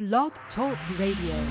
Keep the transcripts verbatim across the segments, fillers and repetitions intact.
Blog Talk Radio.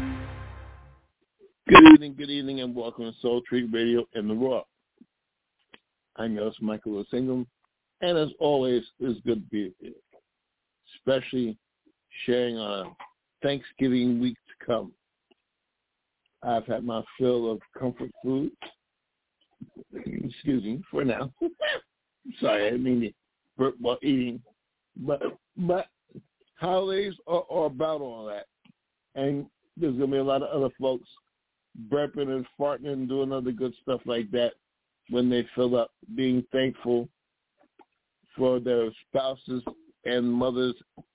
Good evening, good evening, and welcome to Soul Tree Radio in the Raw. I'm your host, Michael Lewis Ingham, and as always, it's good to be with you, especially sharing on a Thanksgiving week to come. I've had my fill of comfort food. Excuse me, for now. Sorry, I didn't mean to burp while eating. But, but holidays are, are about all that. And there's going to be a lot of other folks burping and farting and doing other good stuff like that when they fill up, being thankful for their spouses and mothers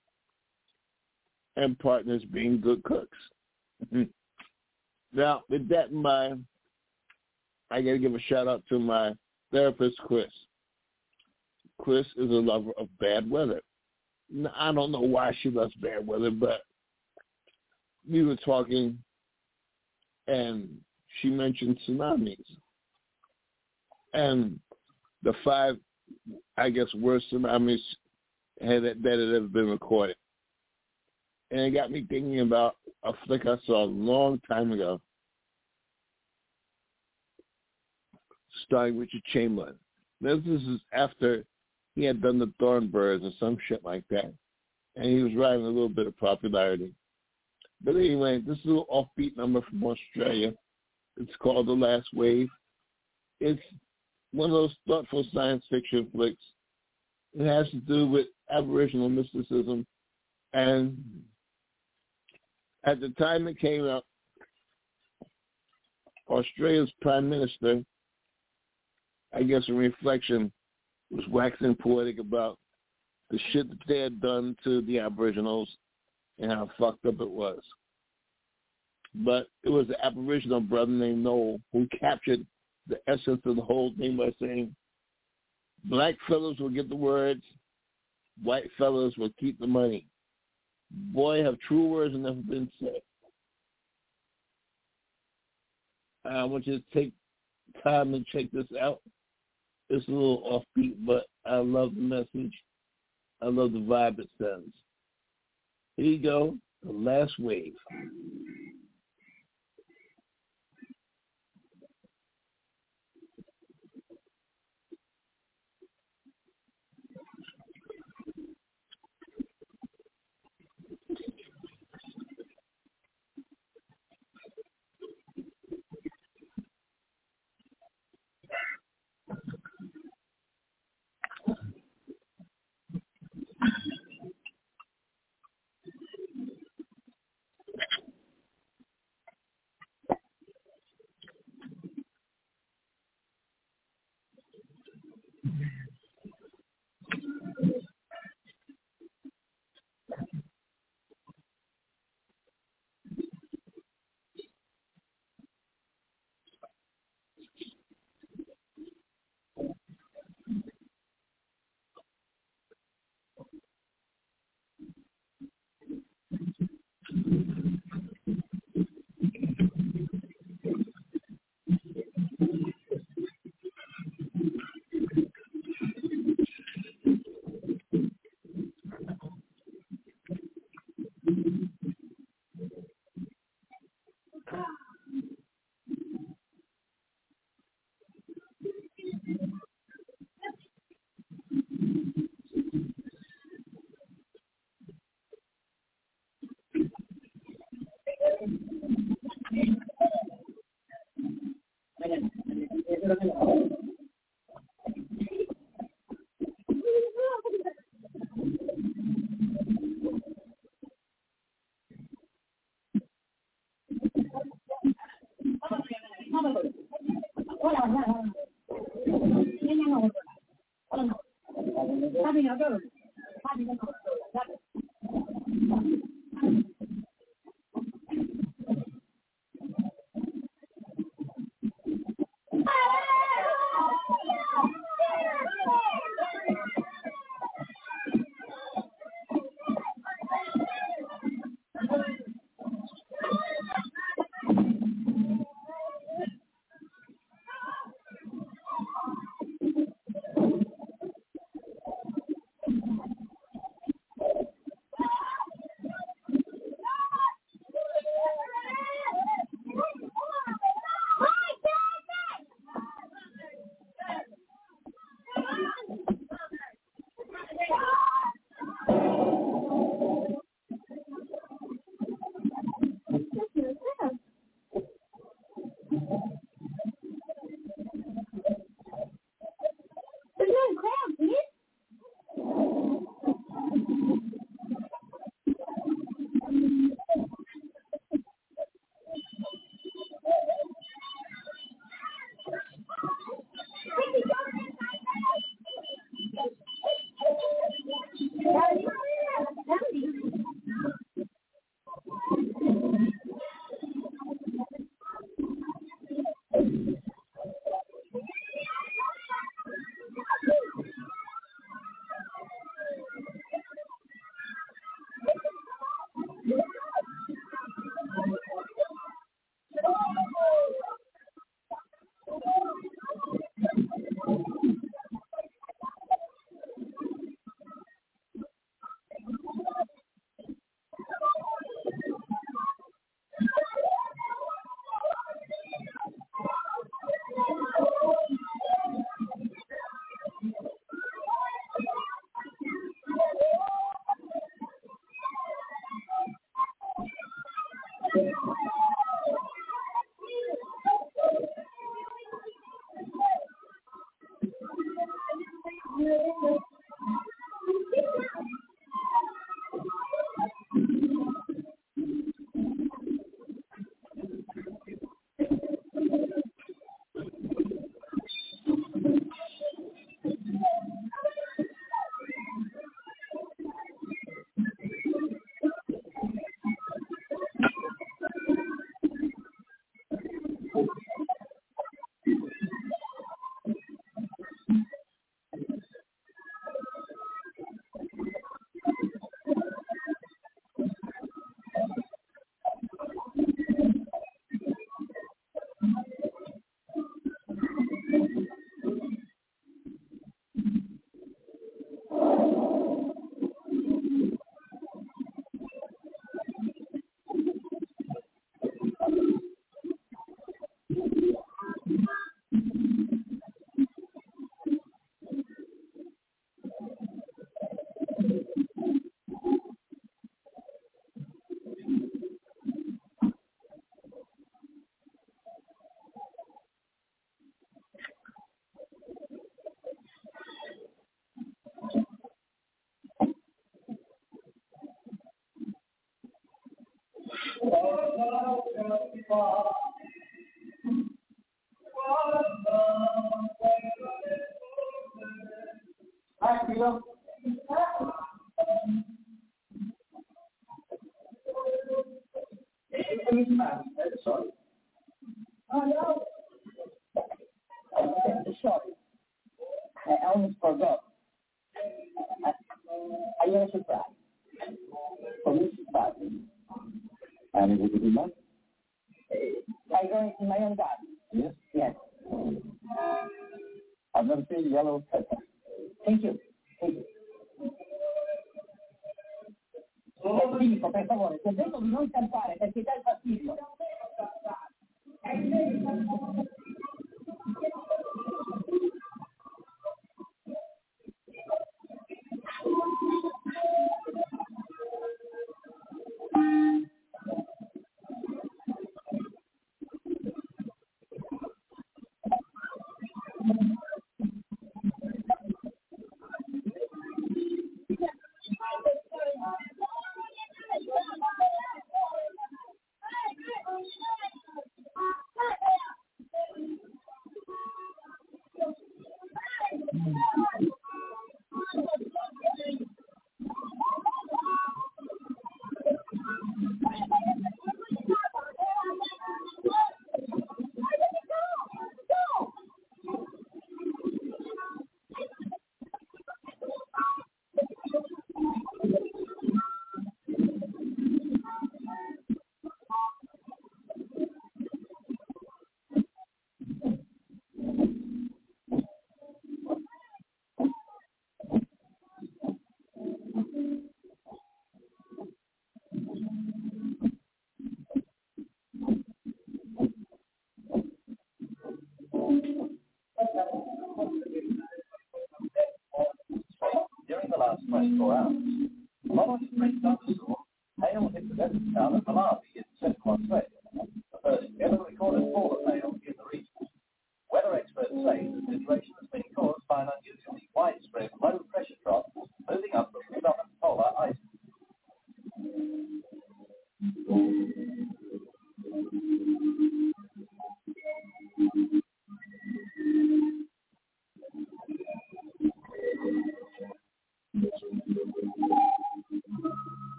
and partners being good cooks. Now, with that in mind, I got to give a shout-out to my therapist, Chris. Chris is a lover of bad weather. Now, I don't know why she loves bad weather, but we were talking, and she mentioned tsunamis. And the five, I guess, worst tsunamis had, that had ever been recorded. And it got me thinking about a flick I saw a long time ago, starring Richard Chamberlain. This is after he had done the Thornbirds or some shit like that, and he was riding a little bit of popularity. But anyway, this is a little offbeat number from Australia. It's called The Last Wave. It's one of those thoughtful science fiction flicks. It has to do with Aboriginal mysticism, and at the time it came out, Australia's Prime Minister, I guess in reflection, was waxing poetic about the shit that they had done to the Aboriginals and how fucked up it was. But it was an Aboriginal brother named Noel who captured the essence of the whole thing by saying, black fellows will get the words, white fellows will keep the money. Boy, have true words never been said. I want you to take time and check this out. It's a little offbeat, but I love the message. I love the vibe it sends. Here you go, The Last Wave.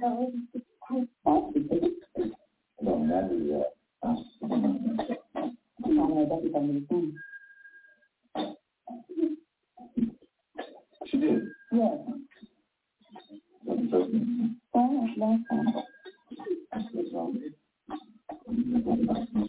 She did? Yes. Oh, long time. What's wrong with you?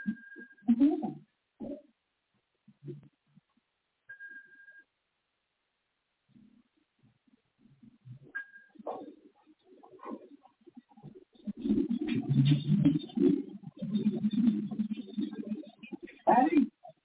Patty?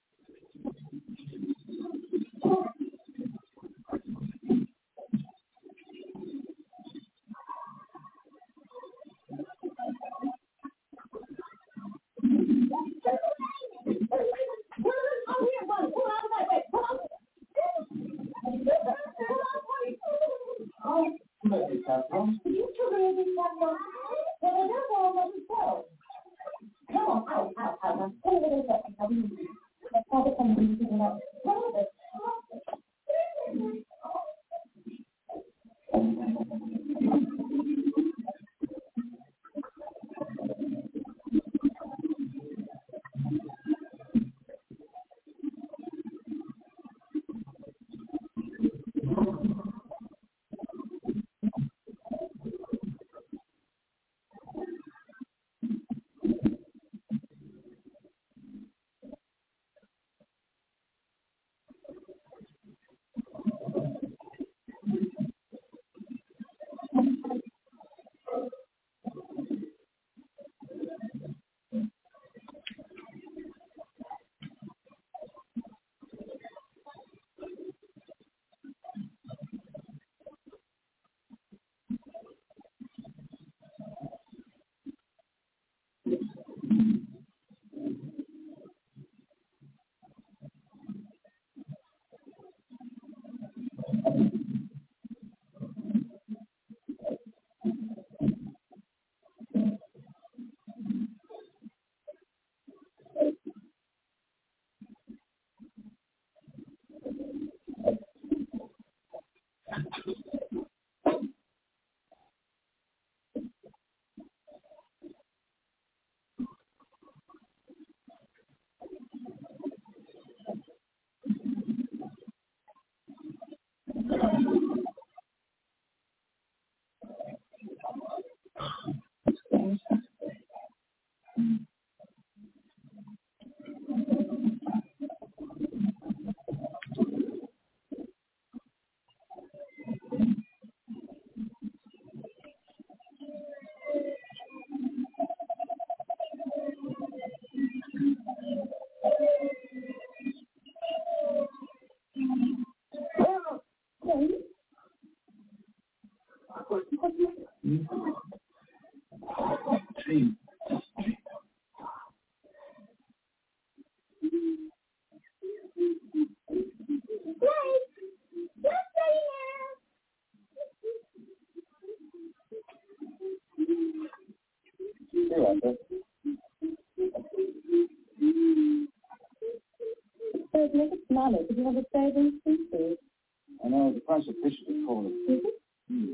Make it smaller. Did you have a savings please? I know the price of fish is falling. Mm-hmm.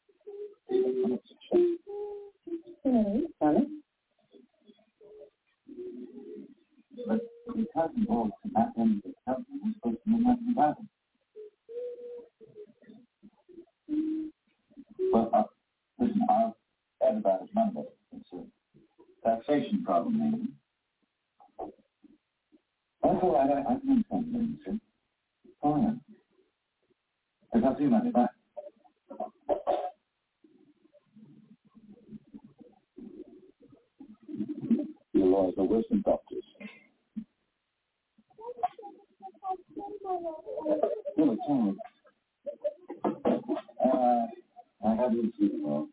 Mm. Really? Sorry? But it hasn't all to that end of the company. We're supposed to know nothing about it. Well, uh, listen, I'll add about his number. It's a taxation problem, maybe. That's all right. I, I can understand things, sir. Oh, yeah. I've got too much back. Your lawyers are worse than doctors. No, tell me. Uh, I have you see tomorrow.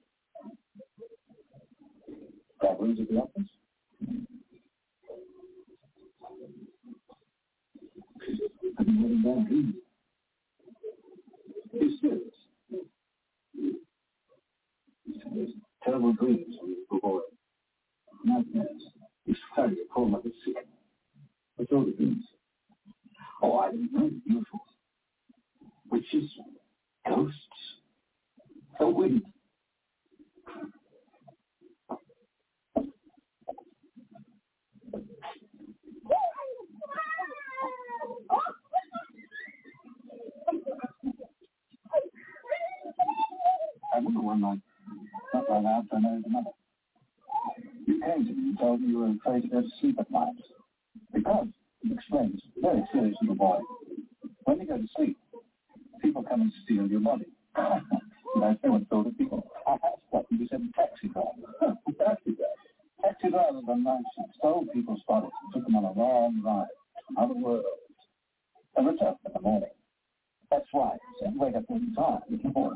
Problems at the office? I've been having bad dreams. Be serious. There's terrible dreams when you go boy. Nightmares. You started to call like a sick. What's all the dreams? Oh, I didn't know the usual. Witches, ghosts, the wind. remember one night, not long after I married another. You came to me and told me you were afraid to go to sleep at night. Because, it explains, very serious little boy, when you go to sleep, people come and steal your body. And I say what sort of people. I asked what you said taxi driver. Taxi driver. Taxi drivers on night shift stole people's bodies and took them on a long ride to other worlds. And returned in the morning. That's why I said wake up all the time in the morning.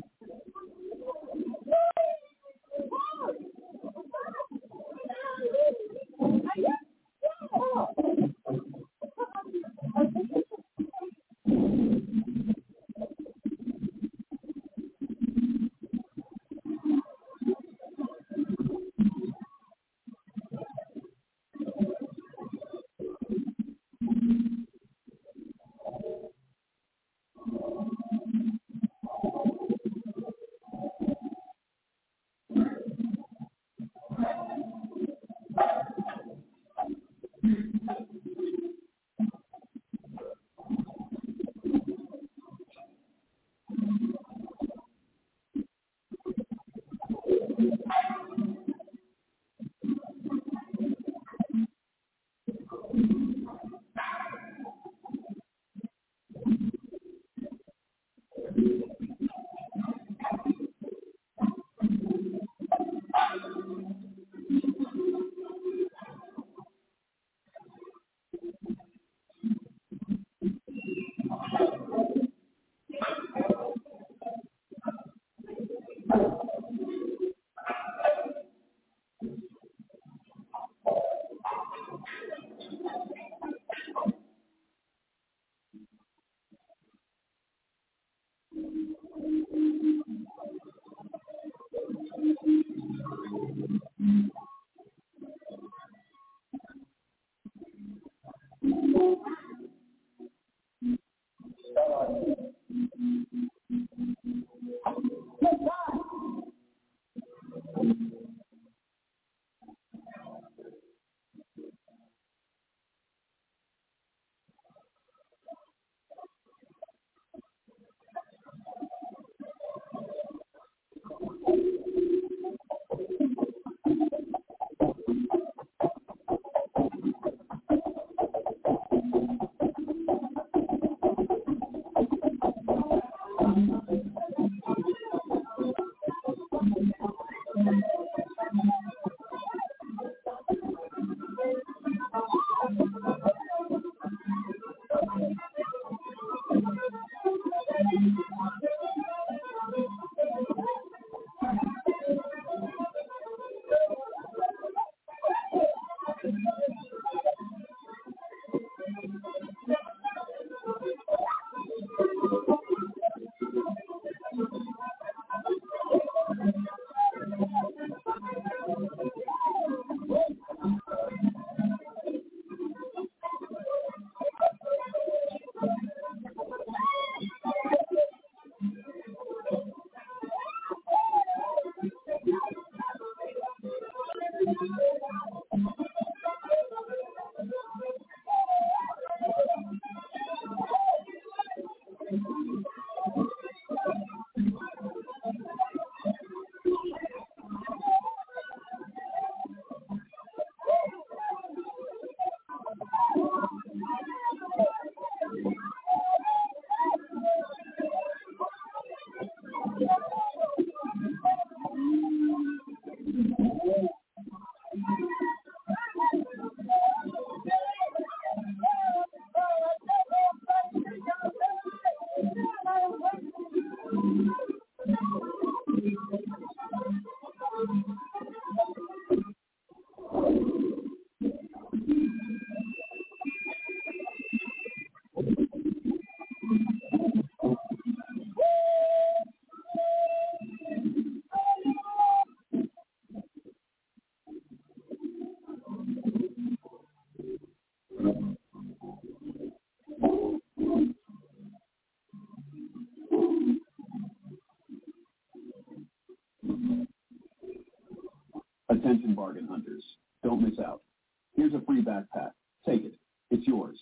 Attention bargain hunters, don't miss out. Here's a free backpack. Take it. It's yours.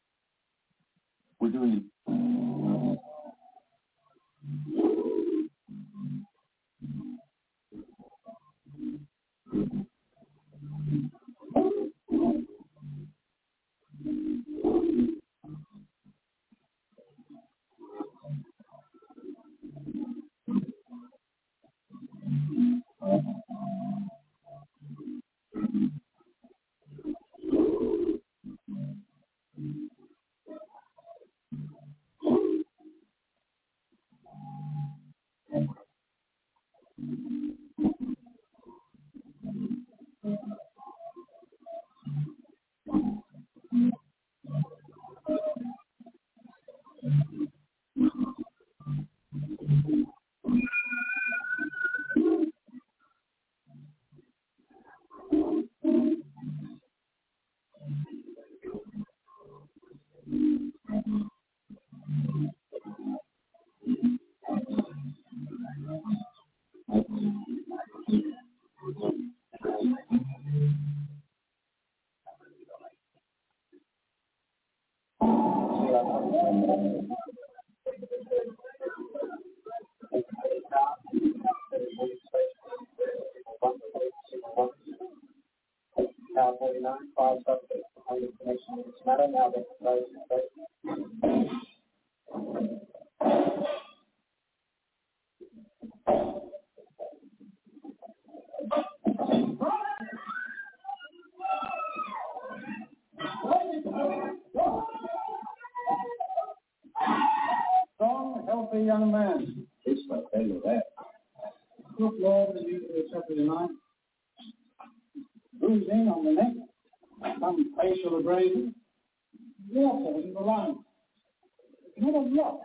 We're doing it. forty-nine, five suspects behind information in this matter. Now that those in strong, healthy young man. It's my favorite that. Look, Lord, and you to chapter nine. Bruising on the neck, some facial abrasion, water in the lungs. Not a lot.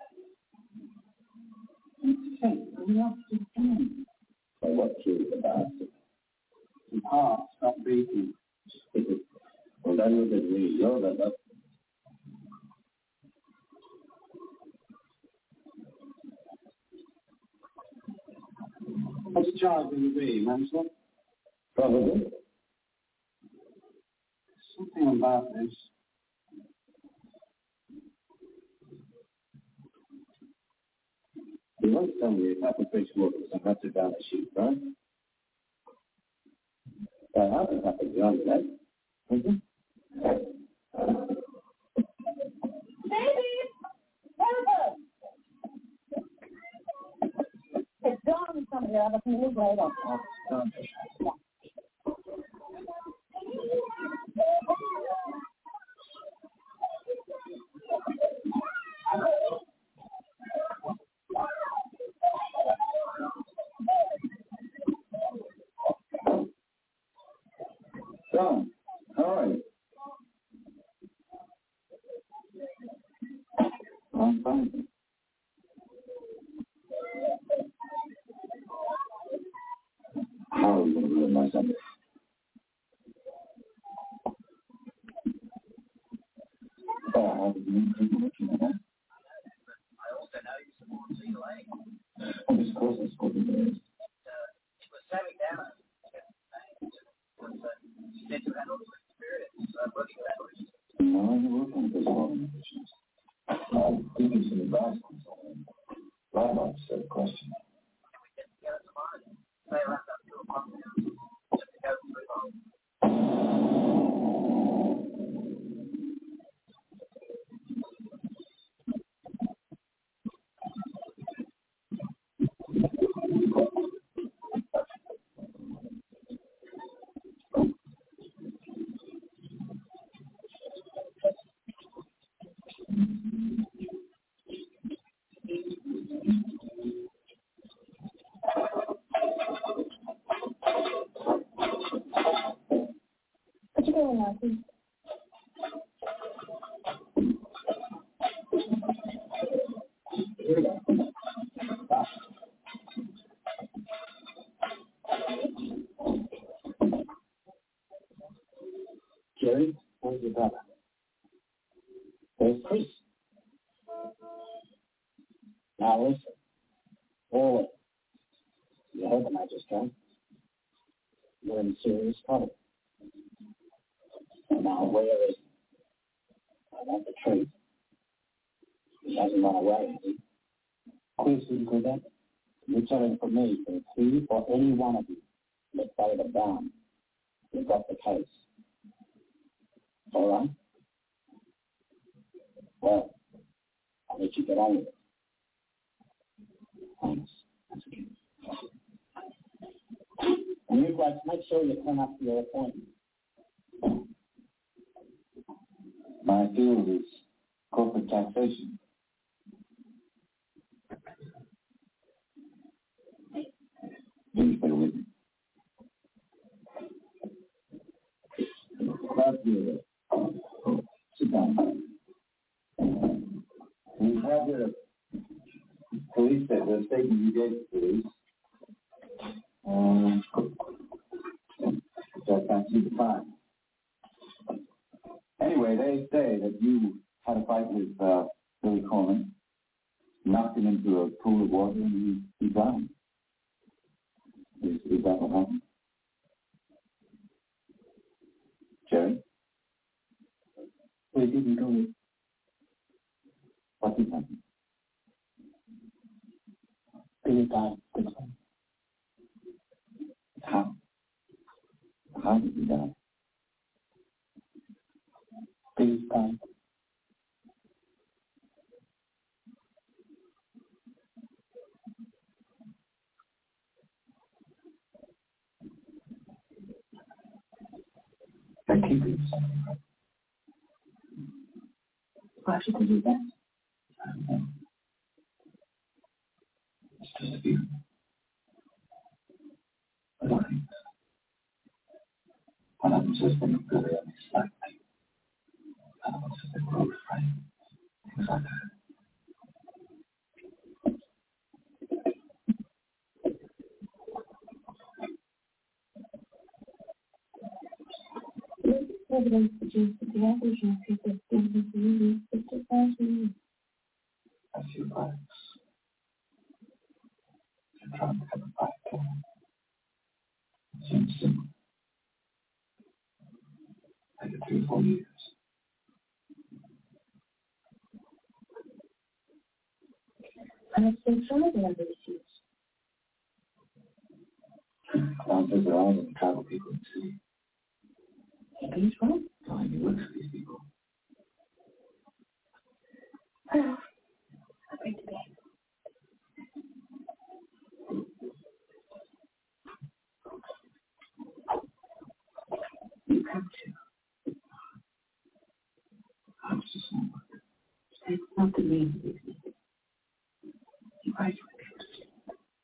Consent enough to do. So what killed the bastard? His heart stopped beating. Well, that was it, really. You're the love. What's the charge will you be, manslaughter? Probably. Something about this. You won't tell me it happened pretty well because I have to down the sheet, right? That happened, happened beyond that. Mm-hmm. Baby! Herbert! It's John somebody out of the new grade up. John, how are you? I'm fine. How are you going to ruin my Sunday? Oh, how did you think you're looking at that? I also know you support Sea Lake. Oh, of course I support the Bears. It was Sammy down. She said you had all the experience working that way. No, I work on this organizations. I'll give you some advice on something. I'd like to set a question. Can we get together tomorrow? Say around up to a month just to go through home. What you doing, Nancy? Jerry, where's your brother? Where's Chris? Now listen. All you heard the magistrate. You're in serious trouble. Now where is he? I want the truth. He hasn't run away, has he? Chris isn't good at it. You're telling for me that if he or any one of you let David down, you've got the case. All right? Well, I'll let you get on with it. Thanks. That's okay. And you guys, make sure you turn up to your appointment. My field is corporate taxation. Please stay with me. Glad to hear that. Oh, sit down. We have the police, the statement you gave to police. Um, so I see the fine. Anyway, they say that you had a fight with uh, Billy Coleman, knocked him into a pool of water, and he, he drowned. Is, is that what happened? Jerry? We didn't do it. everything. Be it died quickly. How? How did he die? Be it died. They're keeping something. Why should they do that? I don't know. It's just a feeling. Warnings. One of them says they look good and it's like another one says they're growth friends. Things like that. This evidence suggests that the Aboriginal people have been here for nearly fifty thousand years. A few bugs. They're trying to come back to them. It seems simple. Maybe three or four years. And it's been thriving under the seas. Clown says there are any tribal people in the sea. Maybe he's right. So maybe he works for these people. Well, I'll bring to bed. You come to. I was just saying. It's not the name of these people. You guys will be able to sleep.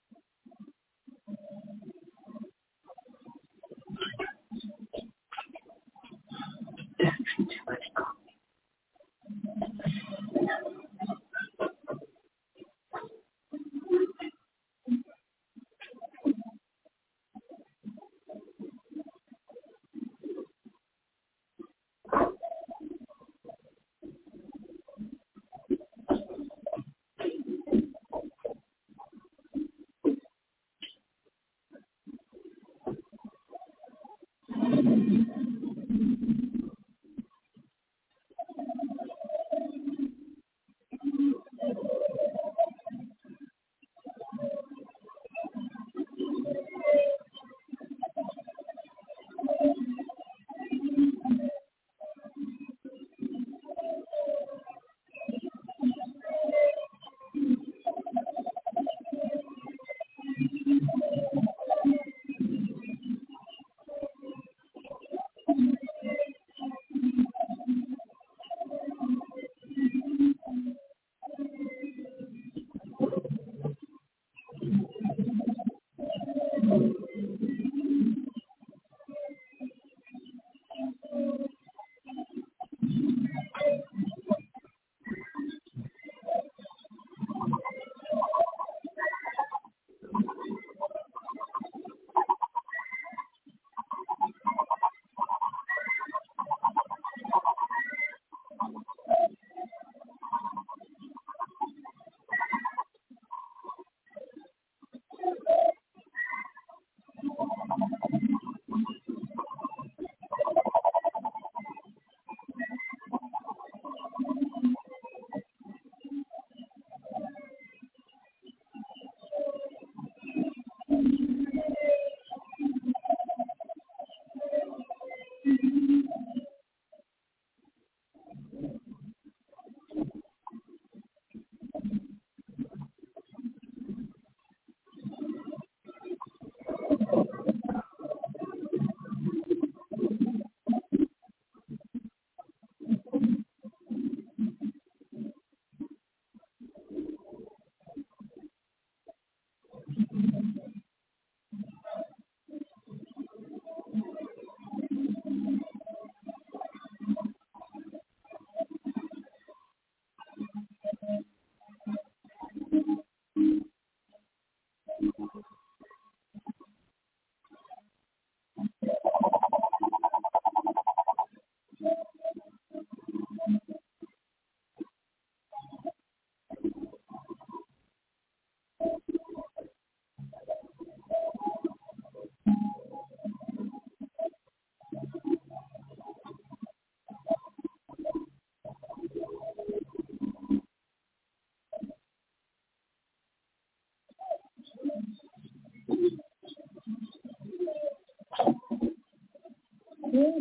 Don't drink too much coffee.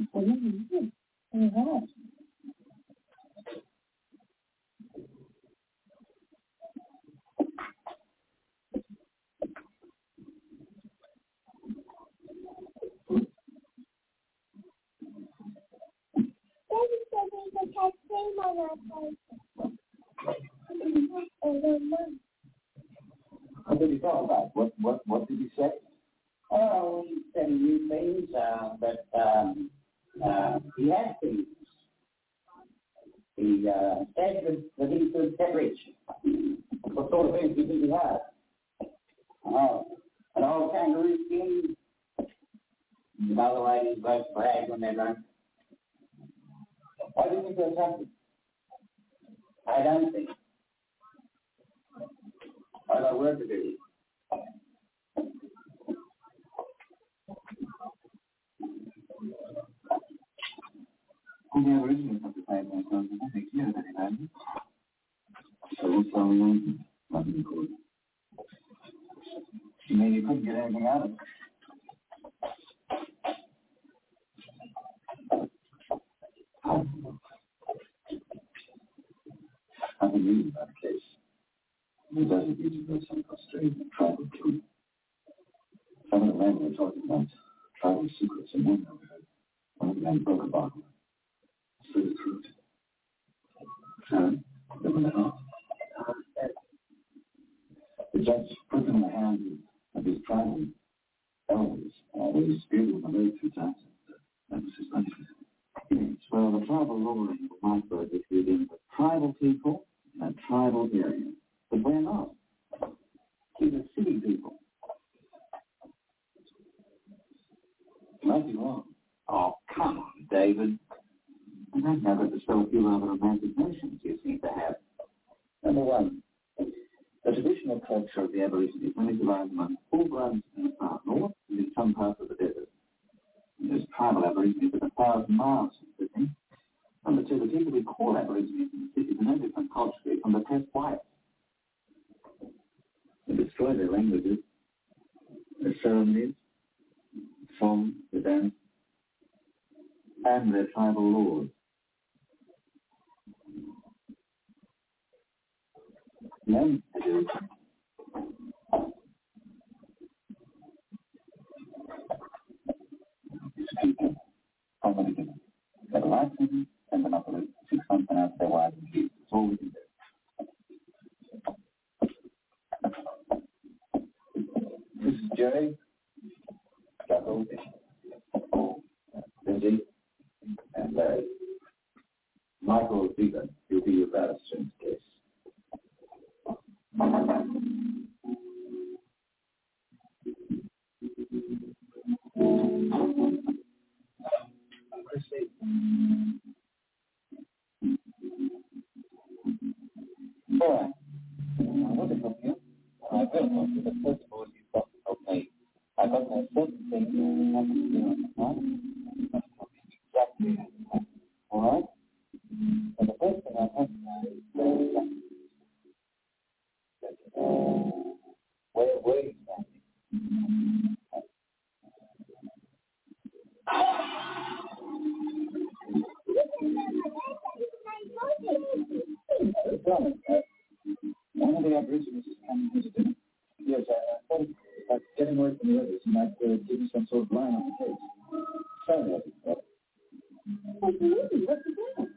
Mm-hmm. Mm-hmm. What did he talk about? What what what did he say? Oh, he said new things, uh, but um, uh, he had things. He uh, said that, that he could get rich. What sort of things did he have? Oh, an old kangaroo skin. The other ladies both brag when they run. Why do you think that's happening? I don't think. I got work to do. All the Aborigines have to say themselves as ethics here, don't you? So what's going on? Nothing good. You mean you couldn't get anything out of it? I think in that case, the desert region was some Australian tribal too. Some of the men were talking about tribal secrets and one overheard. One of the men broke a bottle. Through the truth. And they were let off. The judge put them in the hands of his tribal elders. Uh, they speared them away three times. That was his punishment. Yes, well, the tribal law in Whitebird is within the tribal people in a tribal area. But we're not. We're the city people. Might be wrong. Oh, come on, David. And I've never to show a few other romantic notions you seem to have. Number one, the traditional culture of the Aborigines only survives among full bloods in the far north and in some parts of the desert. And there's tribal Aborigines at a thousand miles from Sydney. Number two, the people we call Aborigines in the cities are no different culturally from the pressed whites. They destroy their languages, their ceremonies, songs, the dance, and their tribal laws. Then they do. These people, from the beginning, get a life sentence, send them up to six months and ask their wives and kids. That's all we can do. This is Jerry, Jackal, Lindsay, and Larry. Michael Beaver, he'll be your barrister in this case. Christy. All right. I want to help you. I will help you, but first of all, you've got to help me. I've got no certain things that happen to you, right? You must tell me exactly how it happened. All right? And the first thing I have to know is where exactly where were you standing? One of the Aborigines is coming here to dinner. Yes, I, I thought about getting away from the others. You might uh, give me some sort of line on the case. Sorry, I think so. What's the movie? What's the deal?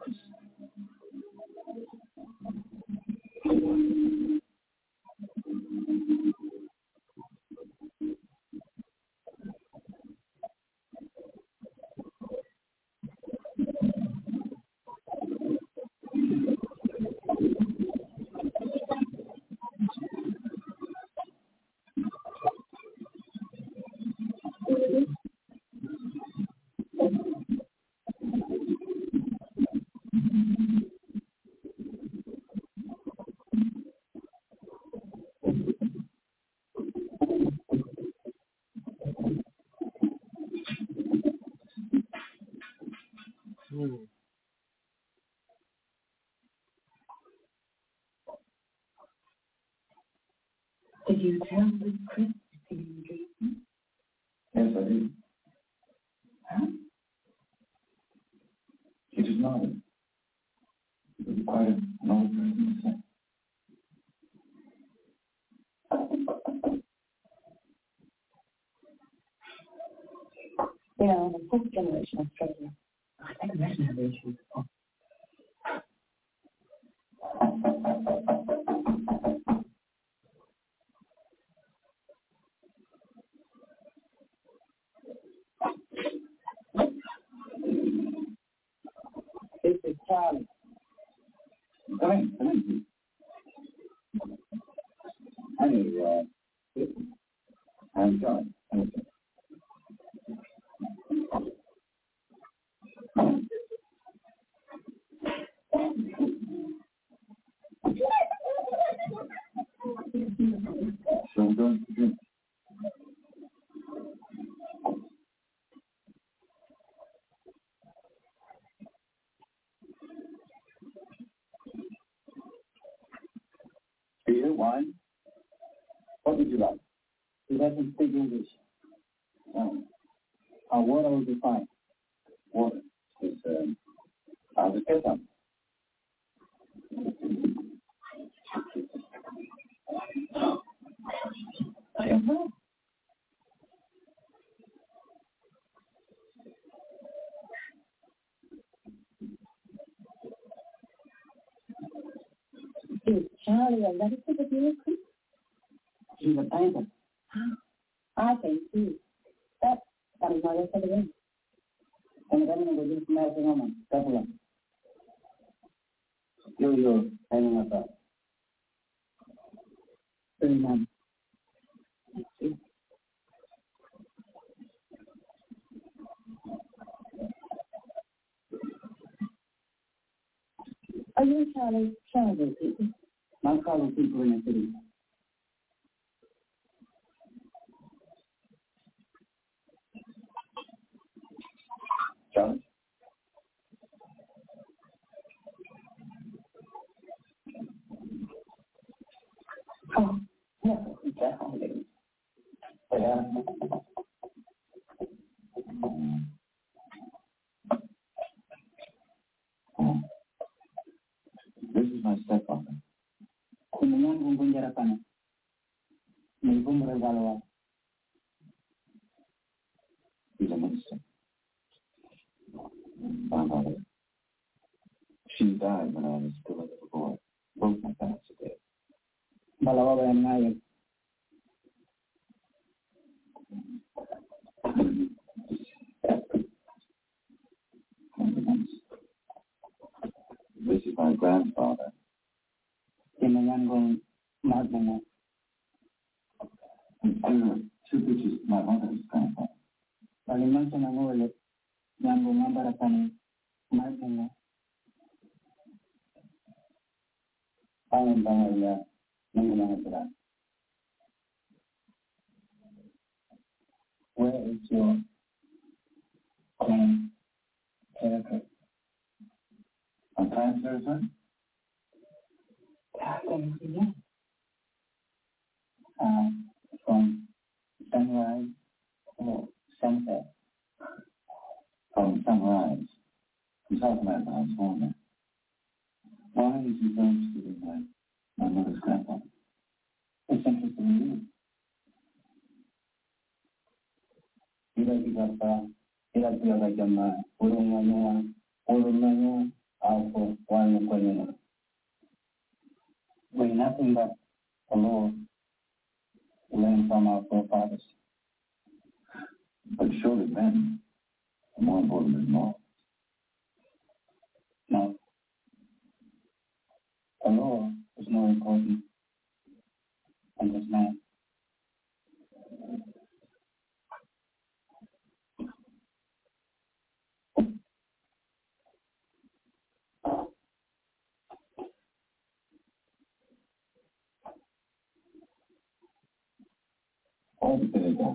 Did you tell the Chris in dream? Yes, I did. Huh? She's nodded. It was quite an old person to say. You know, I'm a fourth generation Australian. I think I'm second generation. Oh. This is Charlie. Come in, come in, please. Hey, uh, I'm John. I'm John. So I'm going to drink. Beer, wine? What would you like? He doesn't speak English. No. Our water will be fine. Water is, um, I'll just get some. I don't know. Is Charlie a relative of yours? She's a painter. I think too. That, that is my rest of the room. And then we'll do some magic on them. Couple of them. You're, you're hanging up that. Very nice. Are you and Charlie travel people? Not travel people in the city. Charlie? Oh, no, exactly. Yeah. This is my stepfather. Kumungan kung kunjarapan. May bumragalawa. He's a minister. My mother. She died when I was still a little boy. Both my parents are dead. Dalawa ba yan ngayon? This is my grandfather. Kinayan kong mahal na. Two, two pictures of my mother's grandfather. Baliman sa nangulit, yan kong mabarapan mahal na. Pangan-pangal niya ng mga sila. Where is your claim character? A time citizen? Uh, from sunrise or sunset? From sunrise. From South America, I was born there. Why is he so interested in my, my mother's grandfather? It's interested in you. Bila kita pa, bila kita jama, urung anu, urung anu, aku wanu kuno. We're nothing but the Lord learn from our forefathers. But surely men are more important than morals. No. The law is more important than this man. All the day ago.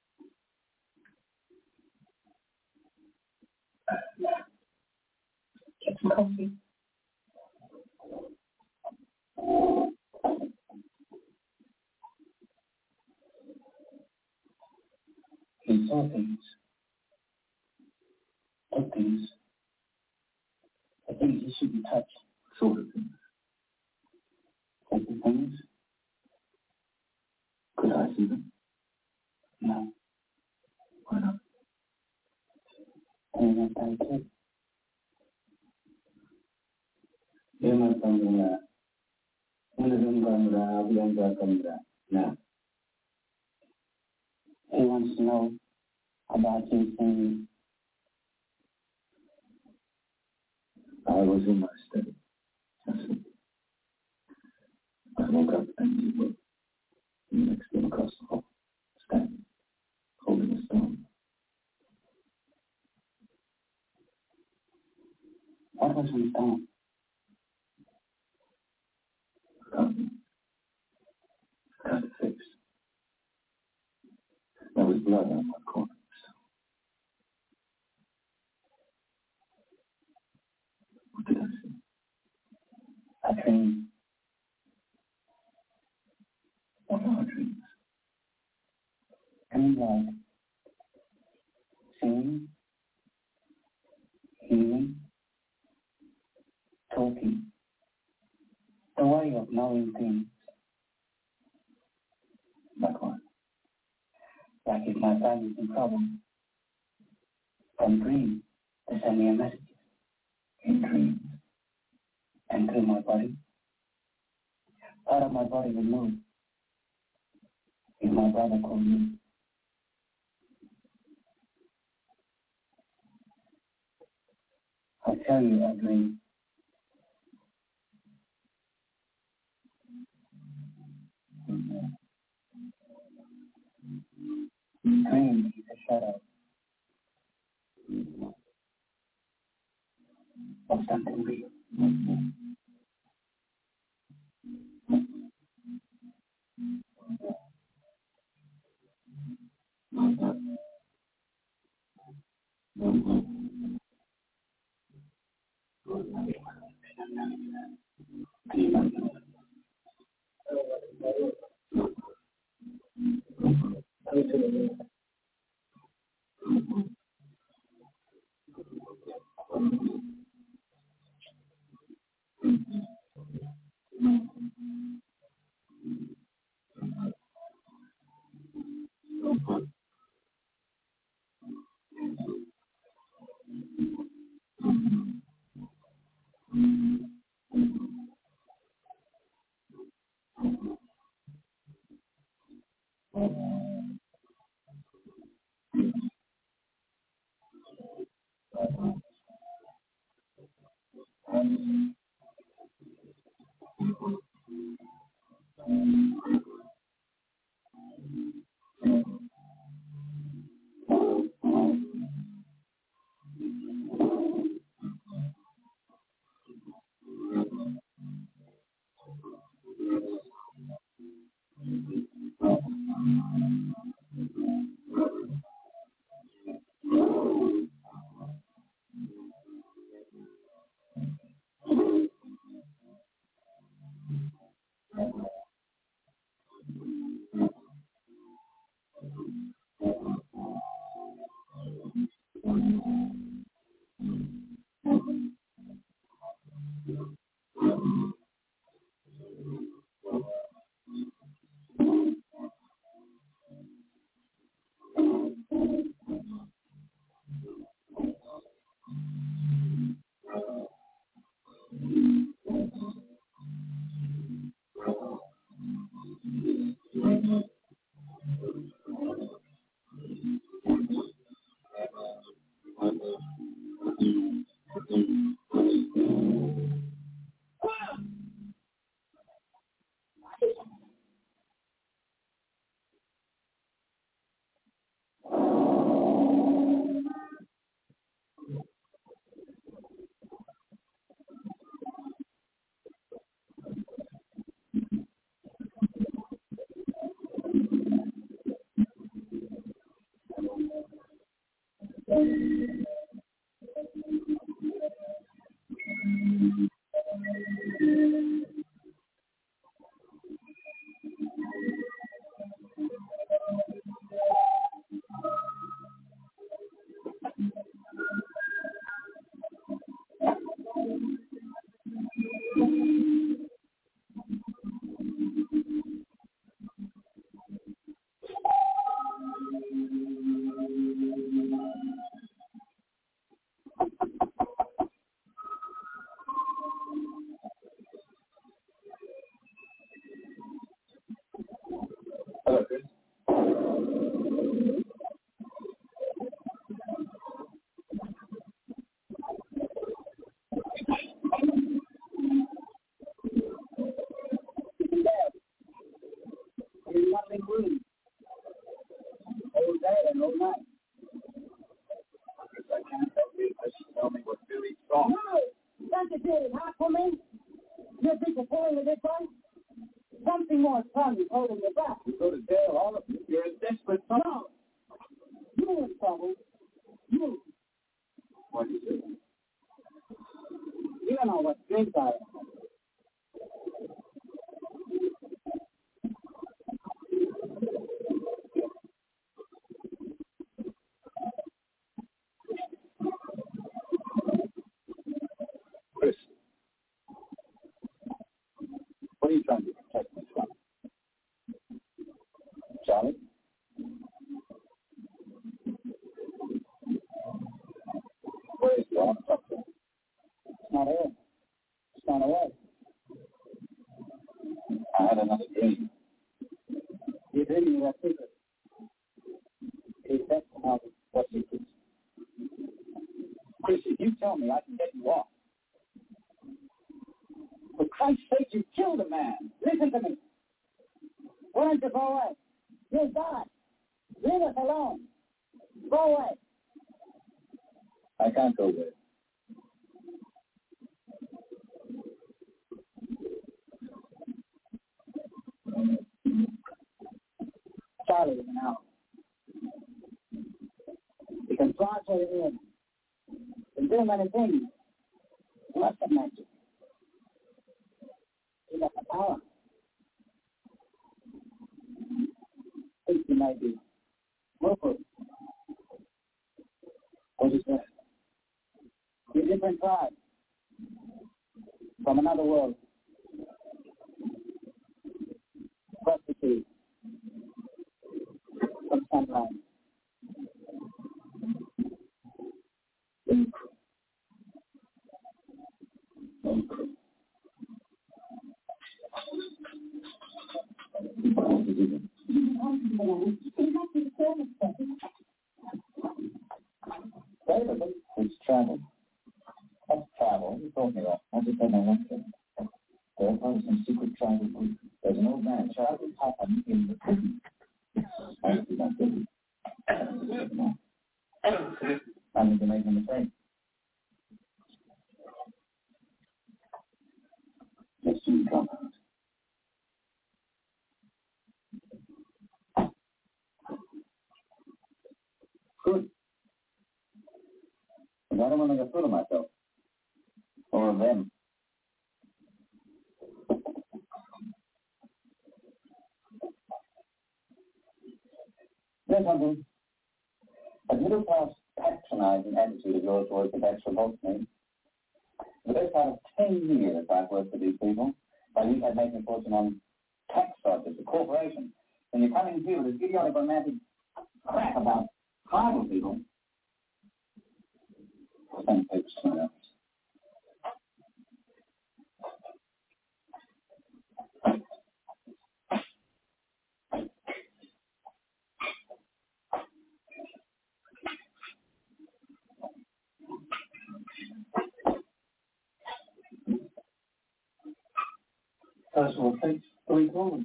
Get some coffee. He saw things, good things, shouldn't touch. Sort of things. Certain things? Could I see them? No. Why not? I'm not that kid. You're not coming back. When is him coming back? I'll be on back coming back. Now. He wants to know about you saying I was in my study. That's it. I woke up and you were next to him across the hall, standing, holding a stone. what was we done? Um, kind of face. There was blood on one corner. What did I see? A dream. What are dreams? Dream like seeing, hearing, talking. The way of knowing things. Like what? Like if my family's in trouble. From dream, they send me a message. In dreams. And through my body. Part of my body will move. If my brother called me. I'll tell you a dream. Dream is a shadow of something real. Hello, Chris. There's nothing room. All day and all night. Chris, I can't help you unless you tell me what Billy's wrong. No! That's a dirty hot for me. You're people pulling a this one? Something more fun is holding you back. You go to jail, all of you. You're a desperate son. No! You in trouble. You. What do you say? You don't know what drinks I am. Chris, what are you trying to protect me from? Charlie? Where is he? I want to talk to him. It's not here. It's gone away. I had another dream. You're dreaming of that secret. It is best to know what secrets. Chris, if you tell me, I can get you off. For Christ's sake, you killed a man. Listen to me. Why don't you go away? You're God. Leave us alone. Go away. I can't go there. Charlie is an owl. He can fly to the end. He can do many things. Lots of magic. He got the power. Think you might be local. What is that? You're a different tribe. From another world. Across the sea. From sunrise. Incredible. Incredible. David, it's travel. What's travel? What are you talking about? I just had my lecture. There's some secret travel group. There's an old man, Charlie Topham, in the prison. I hope he's not guilty. No. I need to make a mistake. Let's soon come out. Good. But I don't want to get fool of myself. Or of them. There's something. A middle class patronizing attitude of yours towards the best revolts me. The best part of ten years I've worked for these people. While you've had making a fortune on tax dodgers, a corporation. And you're coming here with this idiotic romantic crap about tribal people. Send papers to my office. Personal thanks for recalling.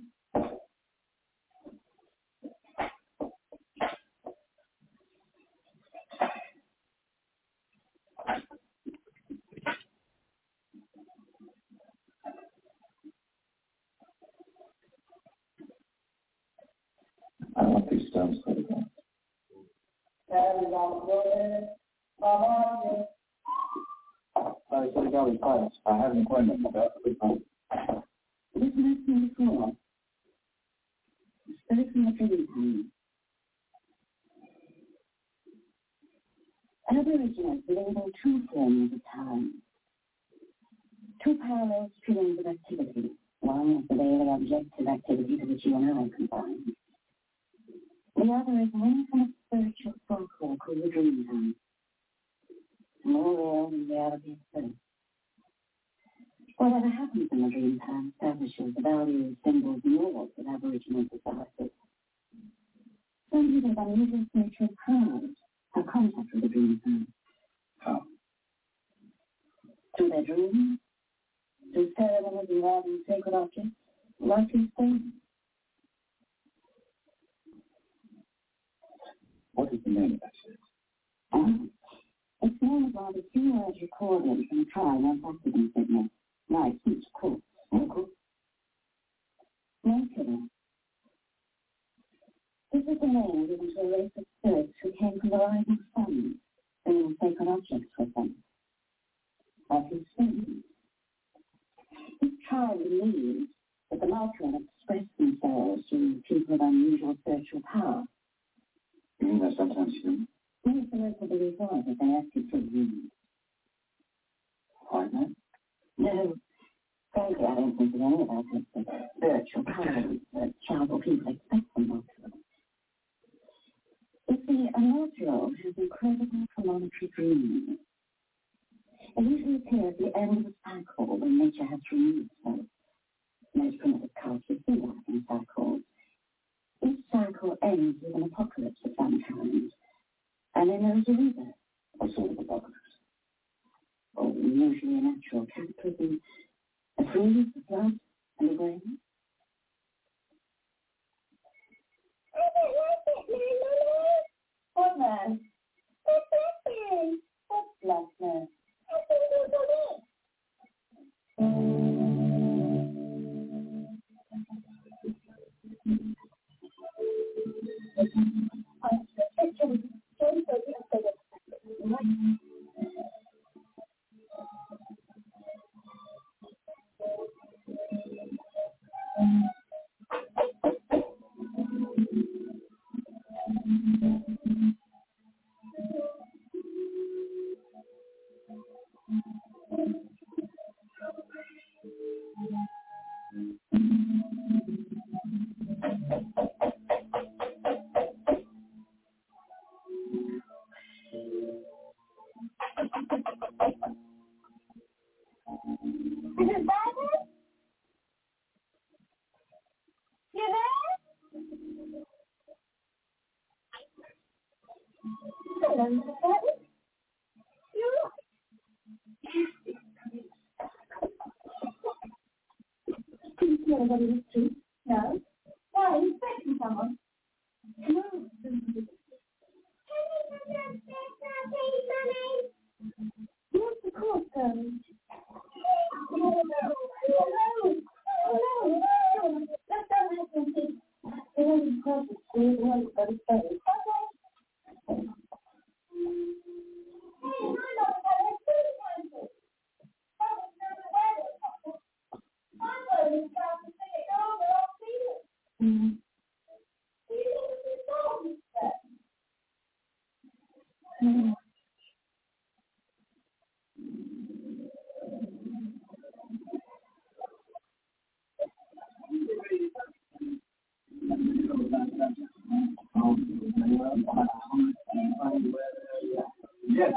I want these stones for the ground. Sorry, sorry, Golly, quiet. I have an appointment about the big time. Listen to me before. Spirits in the dream time. Aborigines believe in two forms of time. Two parallel streams of activity. One is the daily objective activity to which you and I are confined. The other is an infinite spiritual folklore called the dream time. More real than reality itself. Whatever happens in the dream time establishes the values, symbols, and laws of Aboriginal society. some people with unusual spiritual powers have contact with the dream person. How? Through their dreams, through ceremonies involving sacred objects, like these things. What is the name of that series? Um, it's known as one of the few words recorded from a trial once accident witness, like each court. No, killer. This is the name given to a race of spirits who came from the rising sun, bringing sacred objects with them. Of his sins. This trial believes that the Maltran express themselves through people of unusual spiritual power. You mean they're sometimes human? Most of us believe was that they actually could human. Why not? No. Frankly, I don't think that any of us have the spiritual powers that tribal people expect from Maltran. You see, a Maltran has incredible premonitory dreams. It usually appears at the end of a cycle when nature has renewed itself. Most primitive cultures do that in cycles. Each cycle ends with an apocalypse of some kind. And then there is a rebirth. What sort of apocalypse? Oh, usually a natural cataclysm, a freeze, a flood, and a rain. What man? What's black man? No? Why? Are you expecting someone? No. Yes, of course, um... No, no, no. Oh, no. No. Let's don't have something. The one who's close to school, the one who's got his face. Okay. Hey, I know that it's two chances. Oh, it's not a weather. I'm going to try to say it over, I'll see it. Mm-hmm. You think it's all this stuff? Mm-hmm. Yes.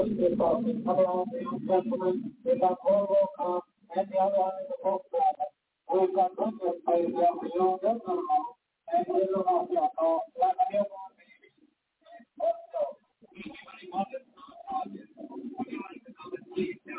we've got the other on the Old Testament, we've got Paul Wilcox, and the other one is the Pope Prophet. We've got Butler plays out the Old Testament, and we're not yet all, like I have on the also, anybody wanted to talk to you, would you like to come and please do?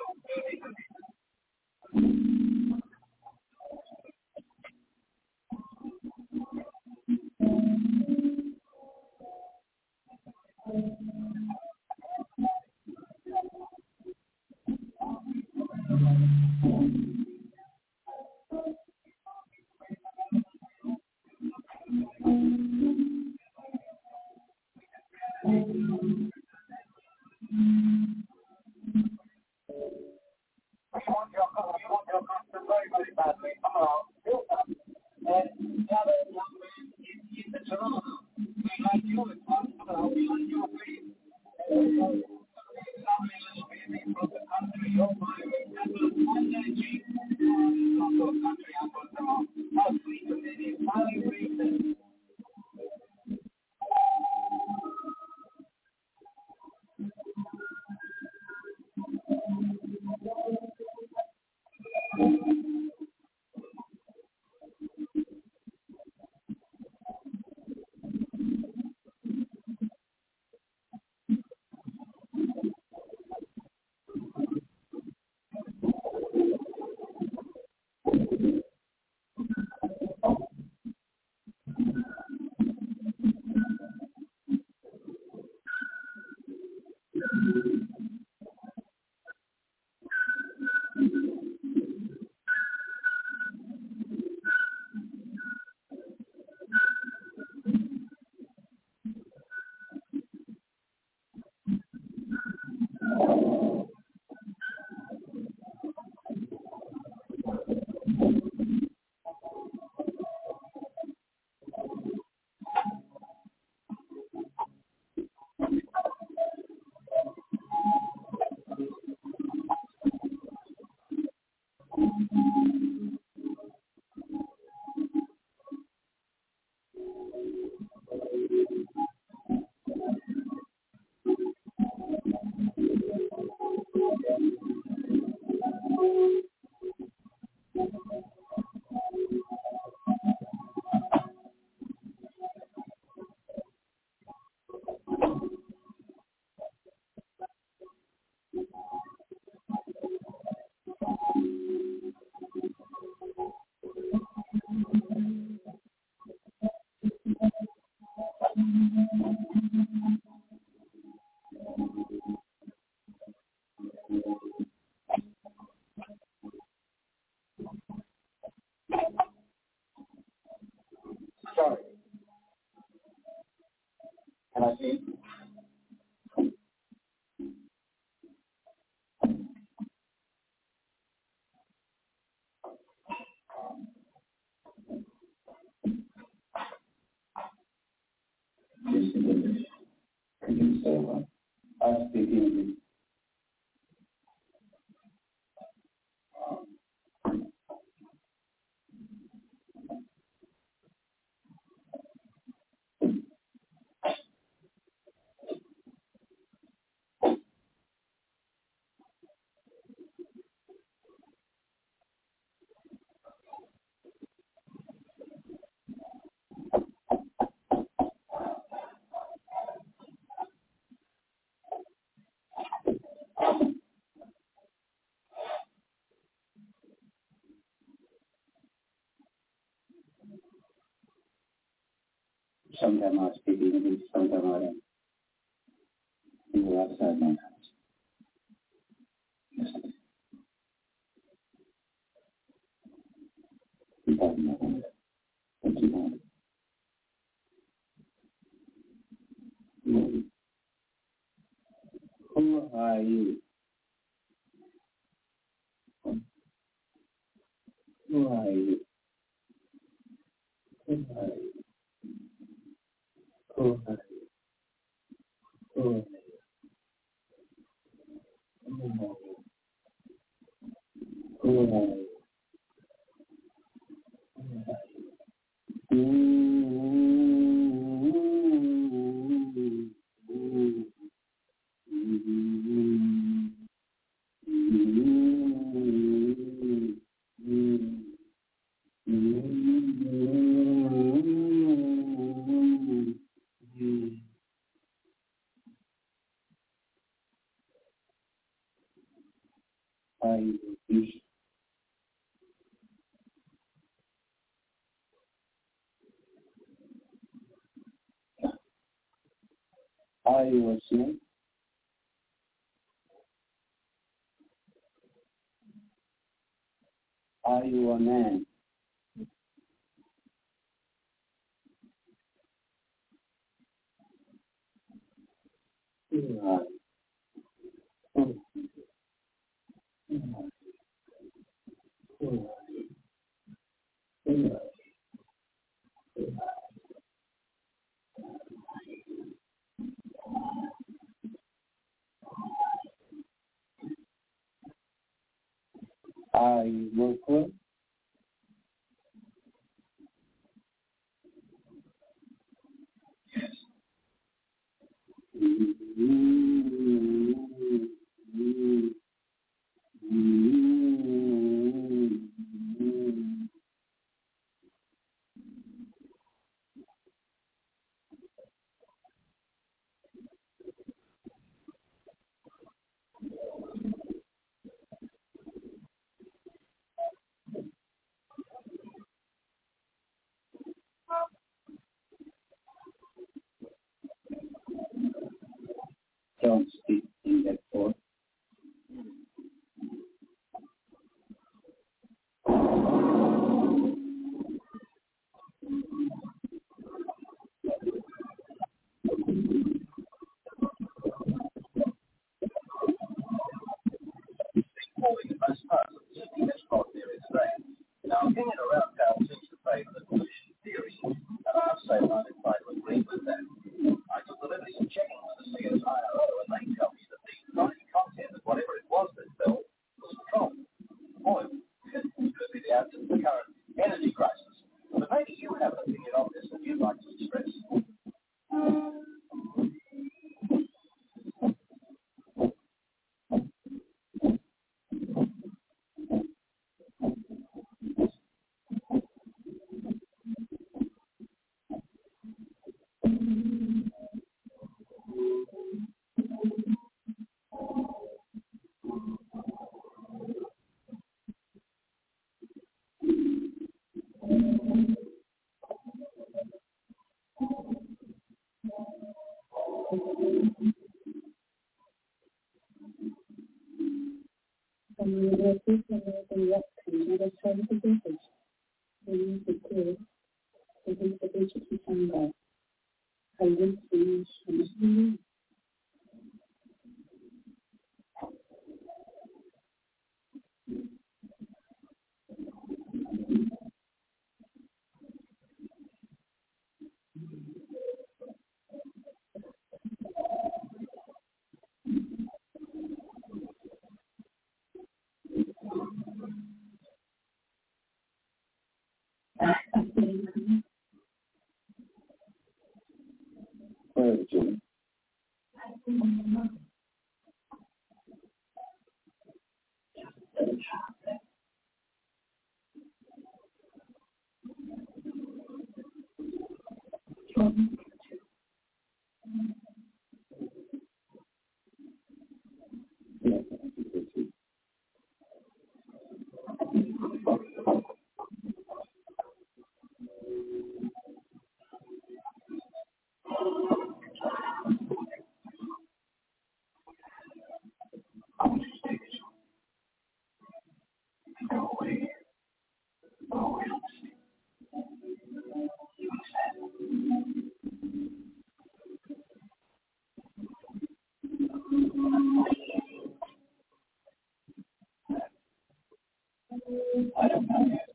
Sorry. Can I see? Yes, English. Can you say what? I speak English. Sometimes I speak English, sometimes I don't. You go outside my house. Listen. You have no idea what you want. Who are you? Who are you? Who are you? Who are you? Who are you? Who are you? Ooh, ooh, ooh, ooh. Are you a snake? Are you a man? You are. Oh. You are. You are. You are. Are you worker? Don't speak in that form. Now, hanging around town seems to favor the evolution theory, and I must say I'm inclined to agree with that. I took the liberty of checking with the C S I R O, and they tell me that the primary content of whatever it was that fell was petroleum, oil. It could be the absence of the current energy crisis. But maybe you have an opinion on this that you'd like to express. Virgin. Yes, I don't know yet.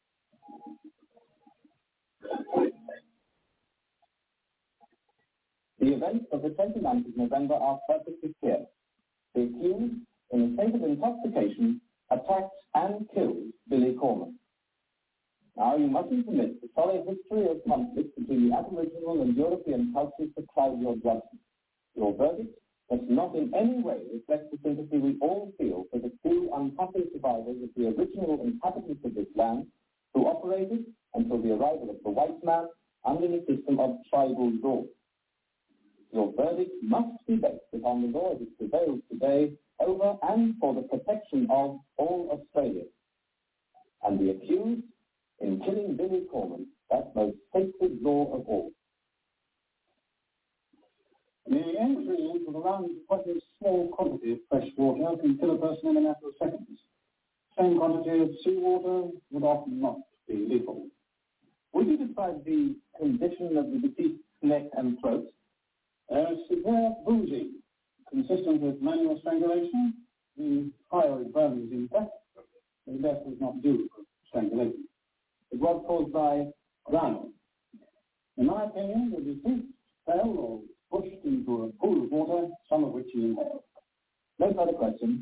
The events of the twenty-ninth of November are perfectly clear. The accused, in a state of intoxication, attacked and killed Billy Corman. Now, you mustn't permit the solid history of conflict between the Aboriginal and European cultures to cloud your judgment. Your verdict must not in any way reflect the sympathy we all feel for the few unhappy survivors of the original inhabitants of this land who operated, until the arrival of the white man, under the system of tribal law. Your verdict must be based upon the law as it prevails today over and for the protection of all Australia. And the accused, in killing Billy Corman, that most sacred law of all. The entry into the lungs of quite a small quantity of fresh water can kill a person in a matter of seconds. Same quantity of seawater would often not be lethal. Would you describe the condition of the deceased's neck and throat as severe bruising, consistent with manual strangulation? The higher it burns in death, the death was not due to strangulation. It was caused by drowning. In my opinion, the deceased fell or pushed into a pool of water, some of which he inhaled. No further questions.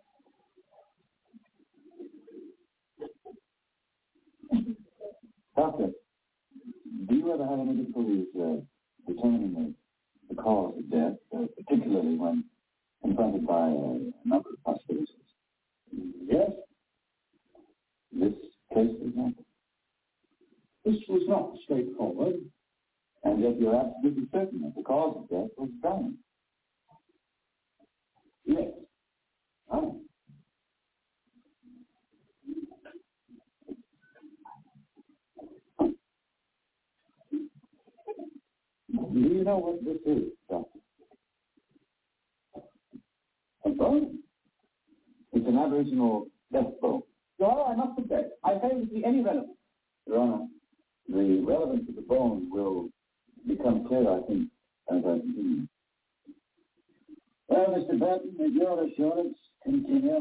Doctor, do you ever have any difficulties uh, determining the, the cause of death, uh, particularly when confronted by a number of possibilities? Yes. This case, for example? This was not straightforward. And yet you're absolutely certain that the cause of death was drowning. Yes. Oh. Do you know what this is, Doctor? A bone? It's an Aboriginal death bone. No, I must object. I fail to see any relevance. Your Honor, the relevance of the bone will become clear, I think, as I continue. Well, Mister Burton, with your assurance, continue.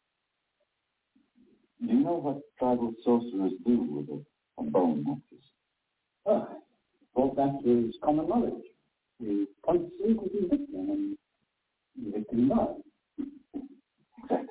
Do you know what tribal sorcerers do with a, a bone mattress? Oh, I thought that was common knowledge. The point sleep with the victim and the victim died. Exactly.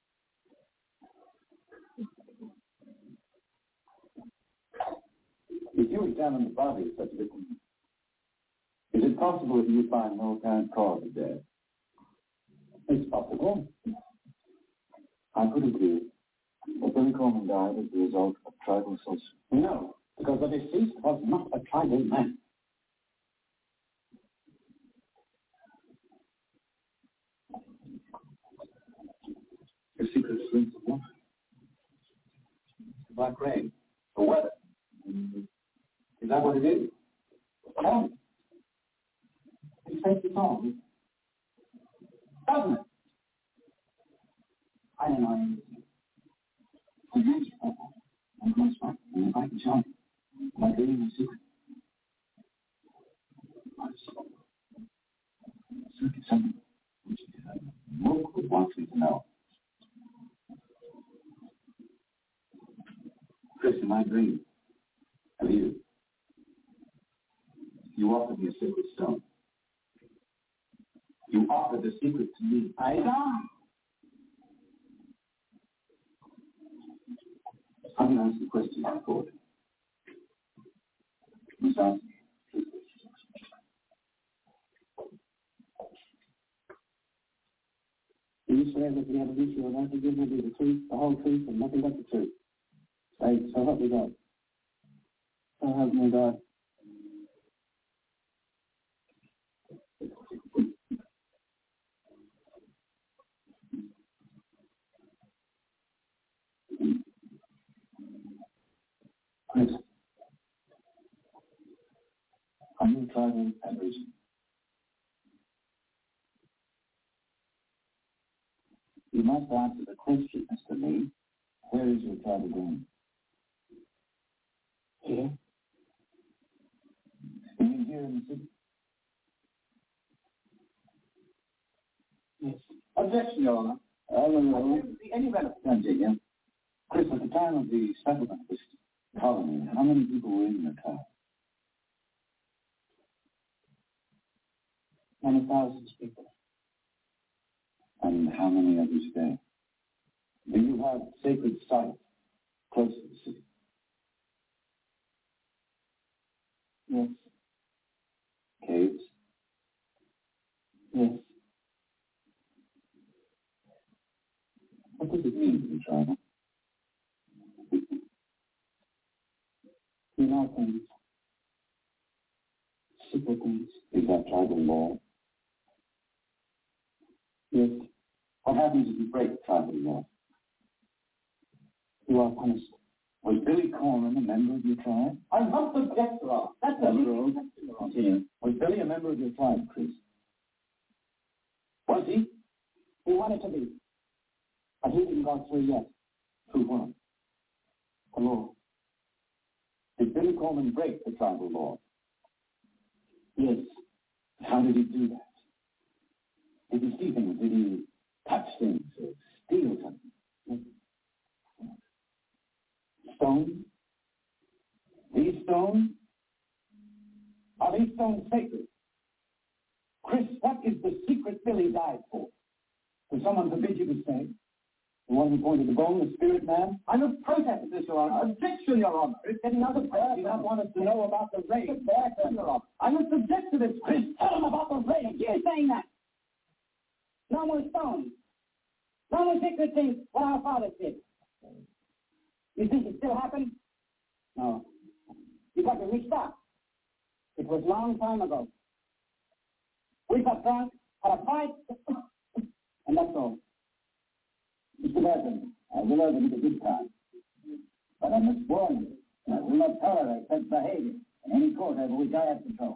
If you examine the body of such a victim, is it possible that you would find no apparent cause of death? It's possible. I put it to you that Billy Coleman died as the result of tribal sorcery. No, because the deceased was not a tribal man. Your secret springs of water. The black rain. The weather. Is that what it is? No. It says it's all. Doesn't it? I don't know anything. The name's purple. I'm close by. And if I can tell you, my dream is secret. It's something which uh, Mook would want me to know. Chris, in my dream, of you, you offered me a sacred stone. You offered the secret to me. I know. I'm going to ask you a question before. Miss Johnson. Do you swear that the evidence you are about to give will be the truth, the whole truth, and nothing but the truth? Say, so help me God. So help me God. Chris, are you a tribal Aborigine? You must answer the question, Mister Lee. Where is your tribal ground? Here? Are you here in the city? Yes. Objection, Your Honor. I don't know. See any relevance. Continue. Chris, at the time of the settlement of this colony, how many people were in your tribe? Many thousands of people. And how many of you stay? Do you have sacred sites close to the city? Yes. Caves? Yes. What does it mean to be tribal? You know things. Secret things. Is that tribal law? Yes. What happens if you break tribal law? You are punished. Was Billy Coleman a member of your tribe? I must object, Your Honor. That's a Continue. Was Billy a member of your tribe, Chris? Was he? He wanted to be. But he didn't go through yet. Through what? The law. Did Billy Coleman break the tribal law? Yes. How did he do that? Did he see things? Did he touch things or steal something? Stones? These stones? Are these stones sacred? Chris, what is the secret Billy died for? Did someone forbid you to say? The one who pointed the bone, the spirit man? I must protest this, Your Honor. Objection, Your Honor. It's getting out of hand. You don't want us to know about the raid. Your Honor. I must object to this. Chris, tell them about the raid. You're saying that. No more stones. No more secret things, what our fathers did. You think it still happened? No. You got to restart. It was a long time ago. We got drunk, had a fight, and that's all. Mister Burton, I will open it a good time. But I must warn you, I will not tolerate such behavior in any court over which I have control.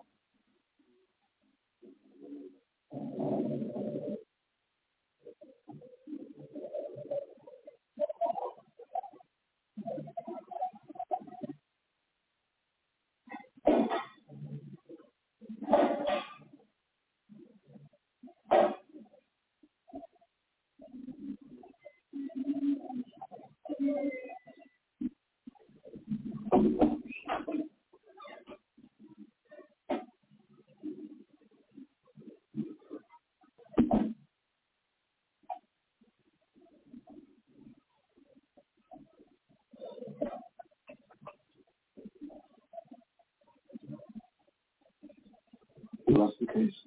You lost the case?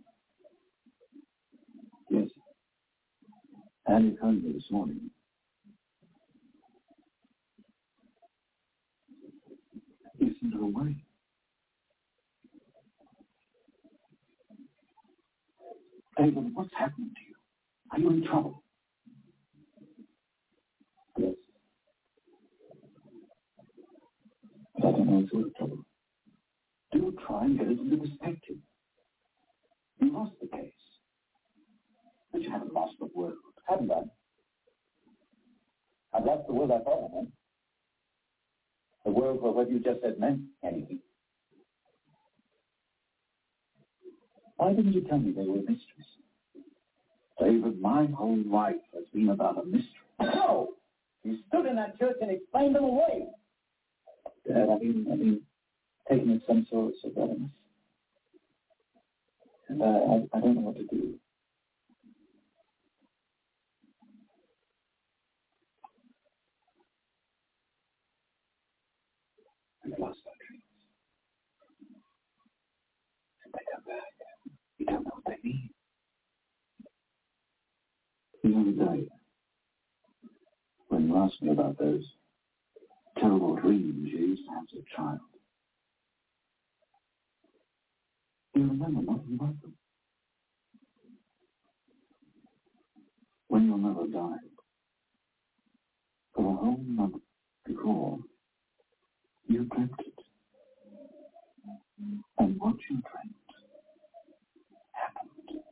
Yes. Annie phoned me this morning. You sent her away. David, what's happening to you? Are you in trouble? Yes. But I don't know if you're in trouble. Do try and get it into perspective. You lost the case. But you haven't lost the world. Haven't I? I've lost the world I thought I had. The world for what you just said meant anything. Why didn't you tell me they were mysteries? David, my whole life has been about a mystery. No! You stood in that church and explained them away. Dad, I've been, I've been taking it some sort of surveillance. And I, I, I don't know what to do. We've lost our dreams. And they come back. You don't know what they mean. The other day, when you asked me about those terrible dreams you used to have as a child, you remember nothing about them. When your mother died, for a whole month before, you dreamt it. And what you dreamt happened.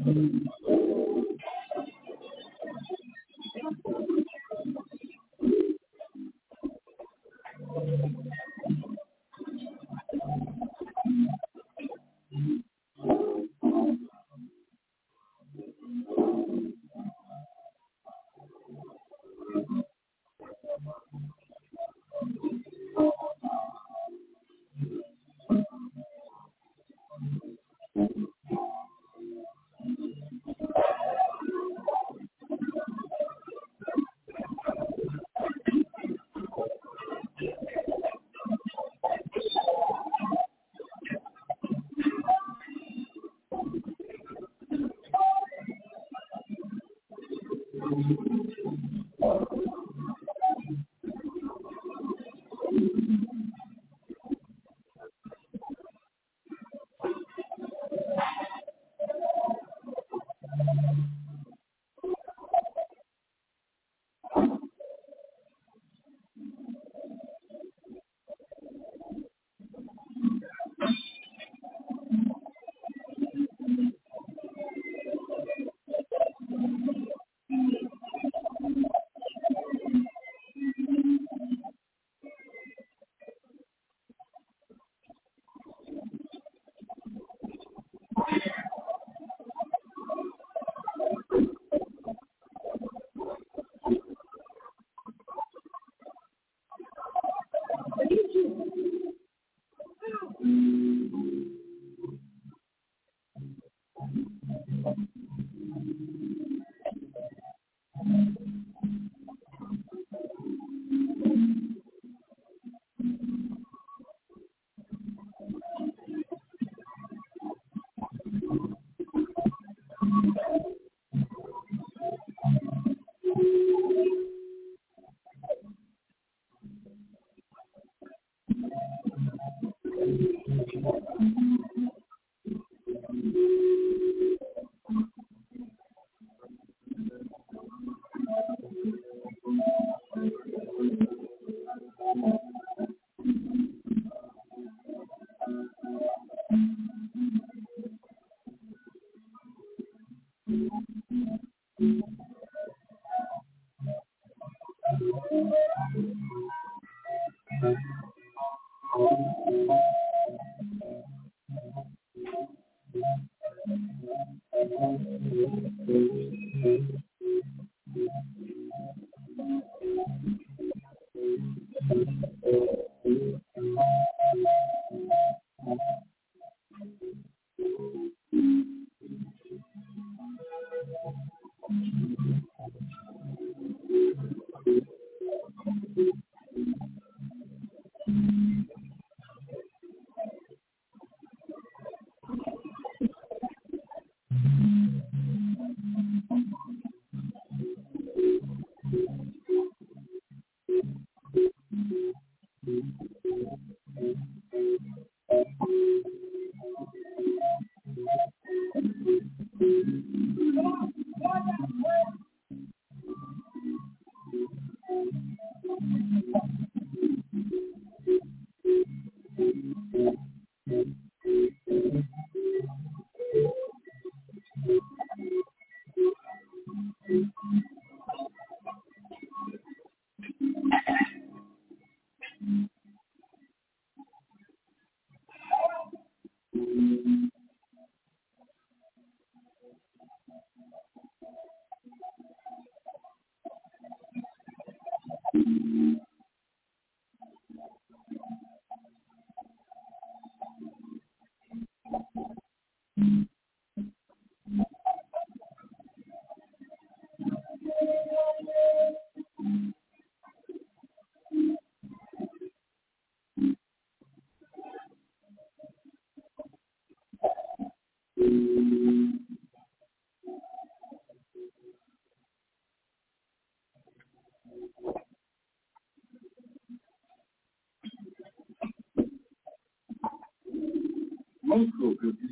Multiple goodness.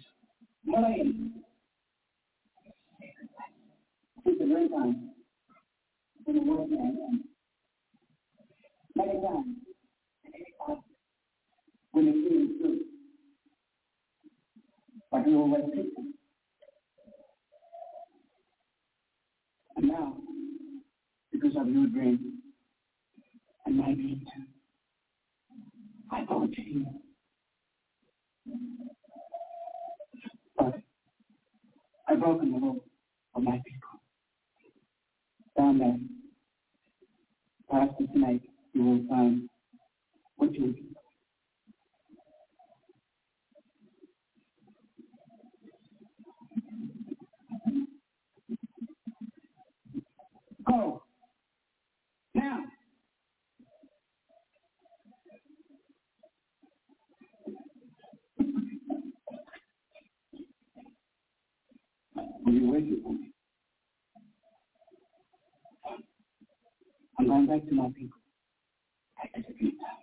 Money. It's a very time. In the world, man. Many times. When it's really true. But you always take them. now, because of your dream and my dream too, I thought you. But I've broken the law of my people. Down there, past the snake, you will find what you need. Go. Now. Will you wait here for me? I'm going back to my people. I disappear now.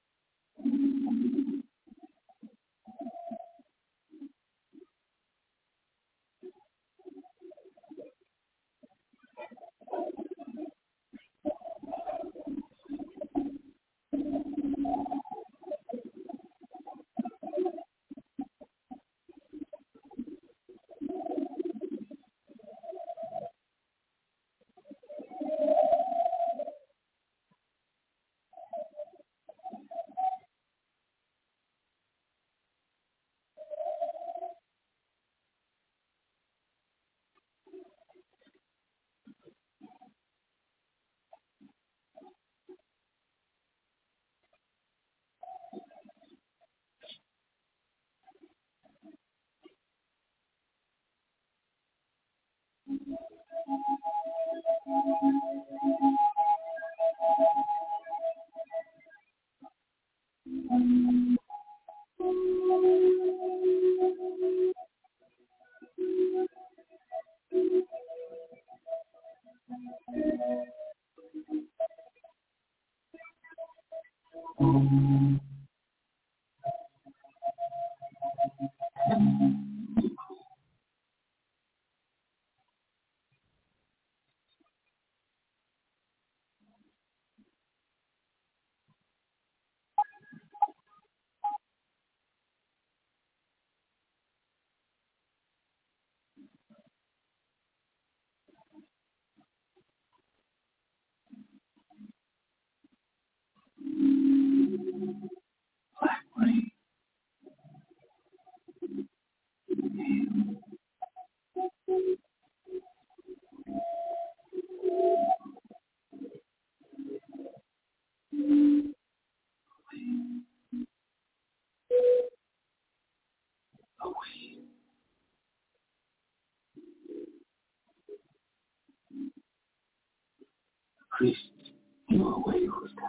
Priest, you are away, Huska.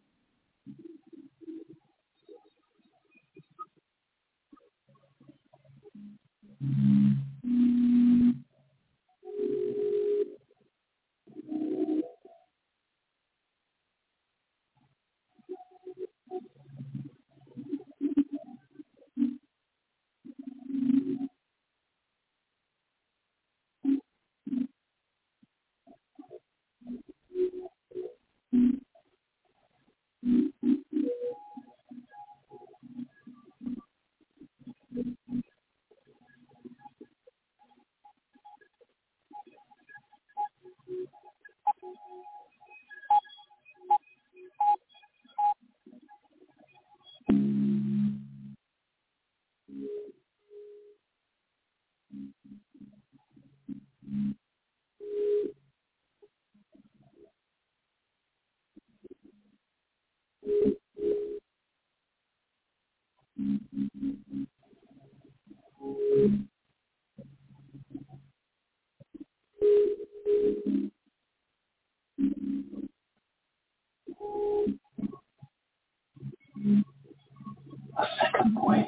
A second wave.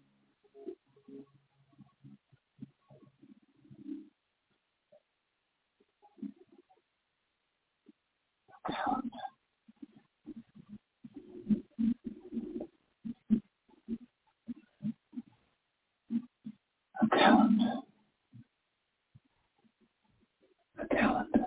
Count. A calendar. A calendar.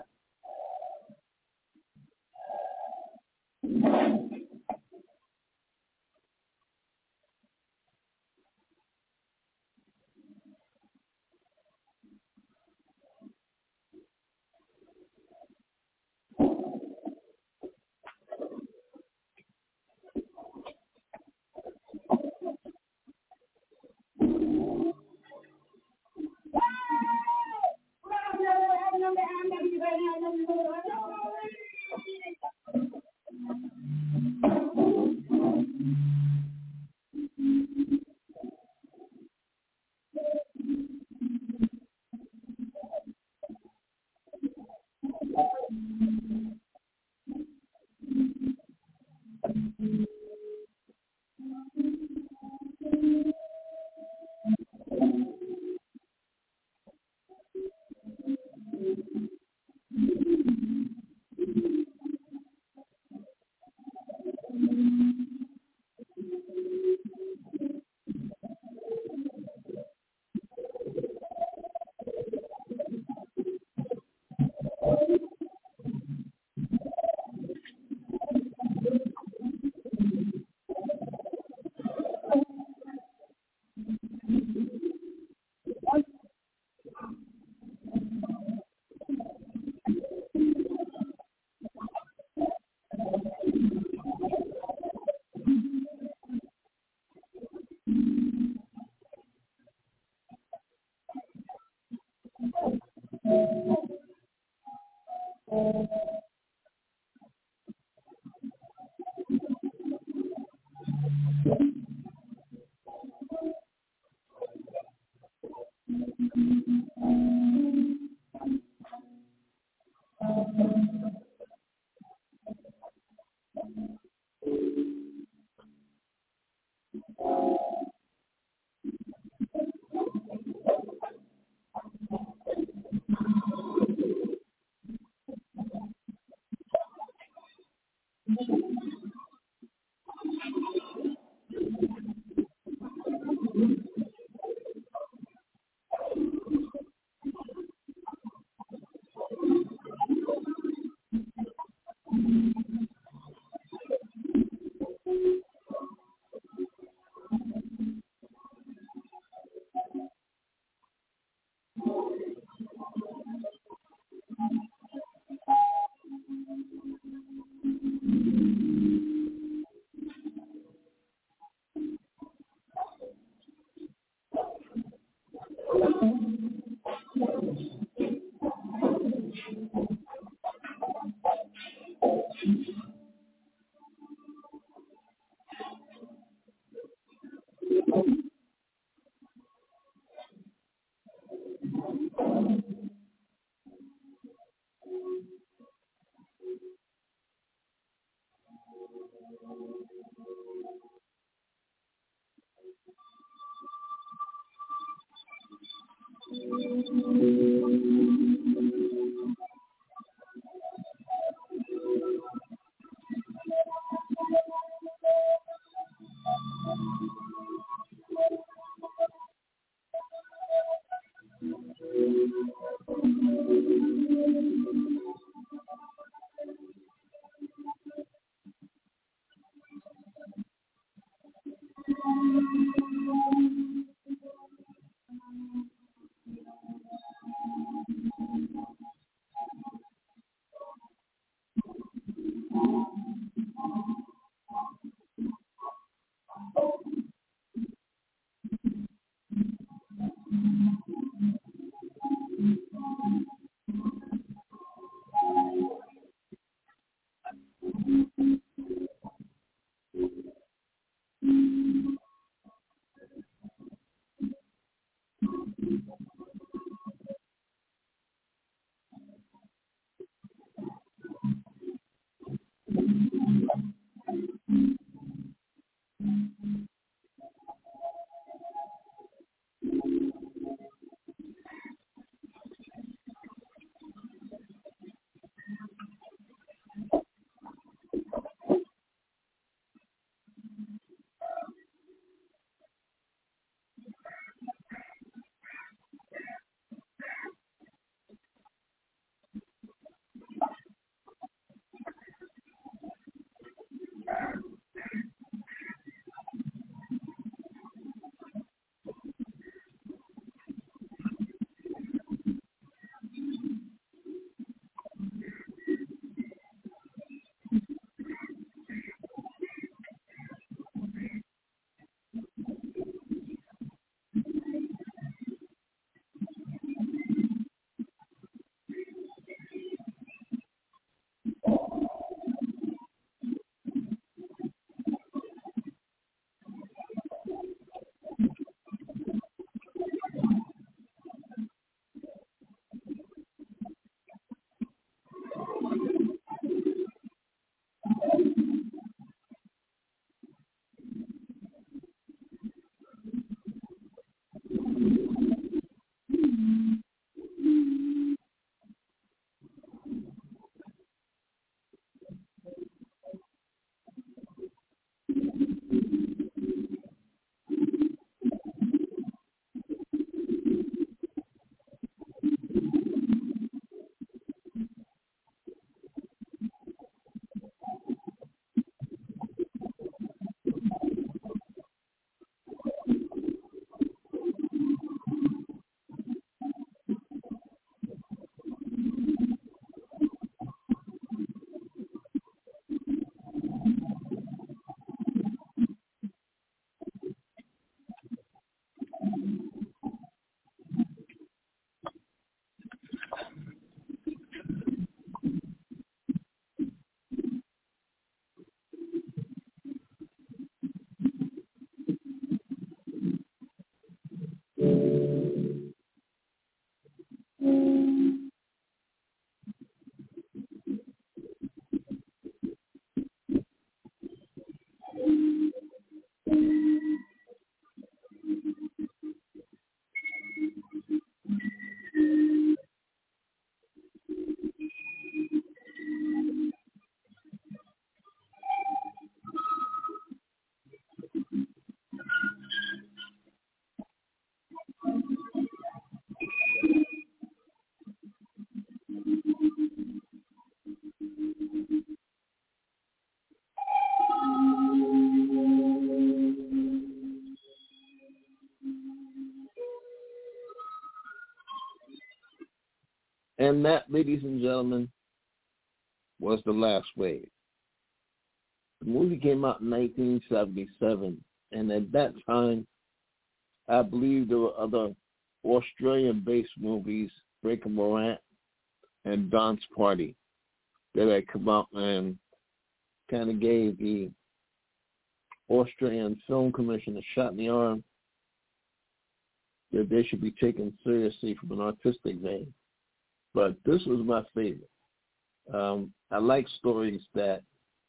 And that, ladies and gentlemen, was The Last Wave. The movie came out in nineteen seventy-seven, and at that time, I believe there were other Australian-based movies, Breaking Morant and Don's Party, that had come out and kind of gave the Australian Film Commission a shot in the arm that they should be taken seriously from an artistic vein. But this was my favorite. Um, I like stories that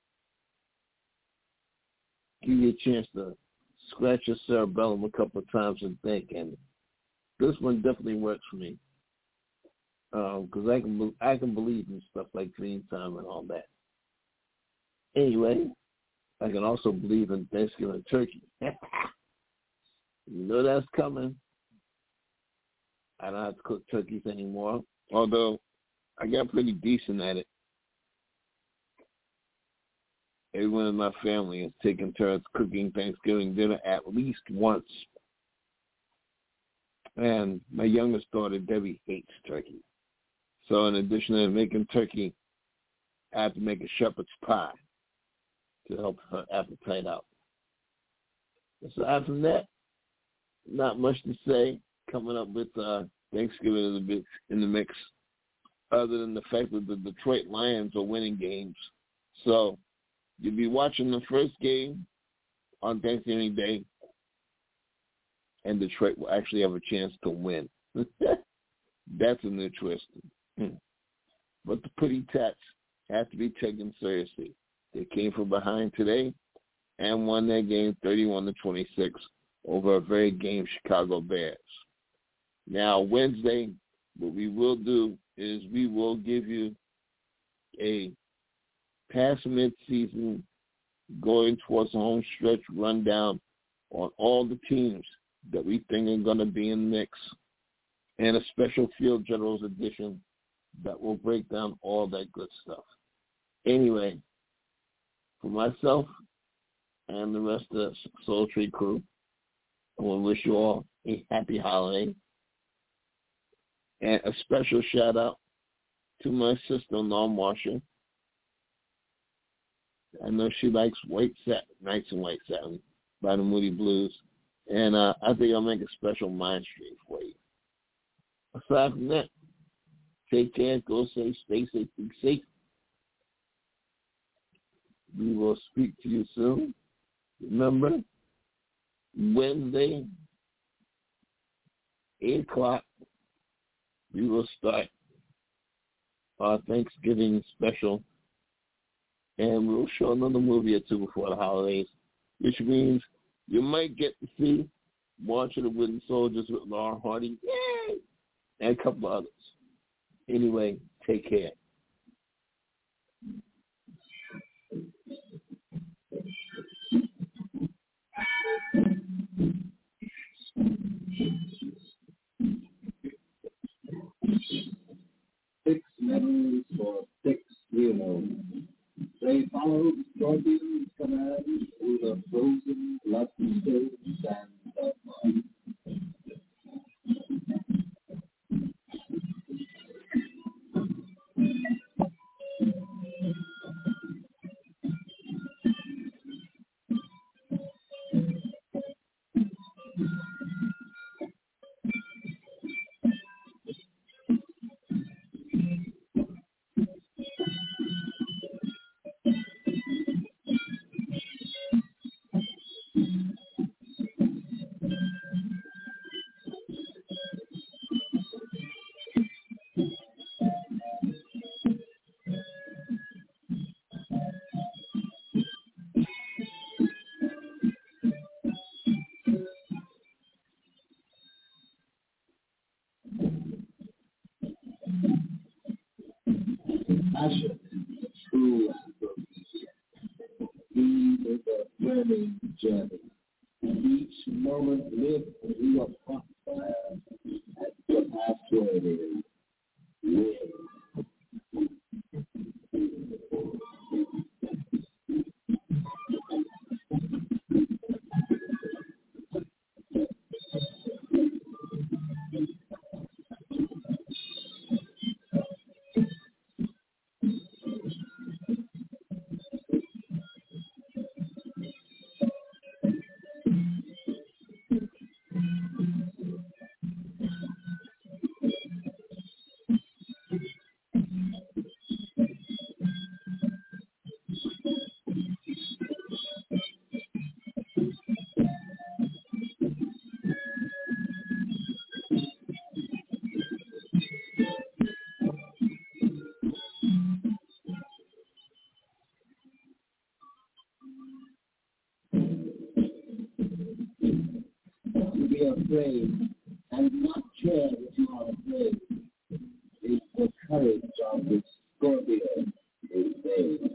give you a chance to scratch your cerebellum a couple of times and think, and this one definitely works for me because um, I can I can believe in stuff like Dream Time and all that. Anyway, I can also believe in Thanksgiving turkey. You know that's coming. I don't have to cook turkeys anymore, although I got pretty decent at it. Everyone in my family has taken turns cooking Thanksgiving dinner at least once. And my youngest daughter, Debbie, hates turkey. So in addition to making turkey, I have to make a shepherd's pie to help her appetite out. Aside from that, not much to say. Coming up with uh, Thanksgiving in the mix, in the mix, other than the fact that the Detroit Lions are winning games. So you'll be watching the first game on Thanksgiving Day, and Detroit will actually have a chance to win. That's a new twist. But the Pretty Tats have to be taken seriously. They came from behind today and won their game thirty-one to twenty-six over a very game Chicago Bears. Now, Wednesday, what we will do is we will give you a past mid-season going towards the home stretch rundown on all the teams that we think are going to be in the mix, and a special Field Generals edition that will break down all that good stuff. Anyway, for myself and the rest of the Soul Tree crew, I want to wish you all a happy holiday. And a special shout out to my sister-in-law, Marsha. I know she likes White Satin, Nights in White Satin by the Moody Blues. And uh, I think I'll make a special mind stream for you. Aside from that, take care, go safe, stay safe, be safe. We will speak to you soon. Remember, Wednesday, eight o'clock, we will start our Thanksgiving special, and we'll show another movie or two before the holidays, which means you might get to see March of the Wooden Soldiers with Laura Hardy, yay, and a couple others. Anyway, take care. Six medals for six heroes. They followed Scorpion's command through the frozen, bloody sands of Mars. passion and true aphrodisiac. These is a thrilling journey, and each moment lived through a crossfire. That's the password is live. Afraid and not care that you are afraid is the courage of which Scorpio is made.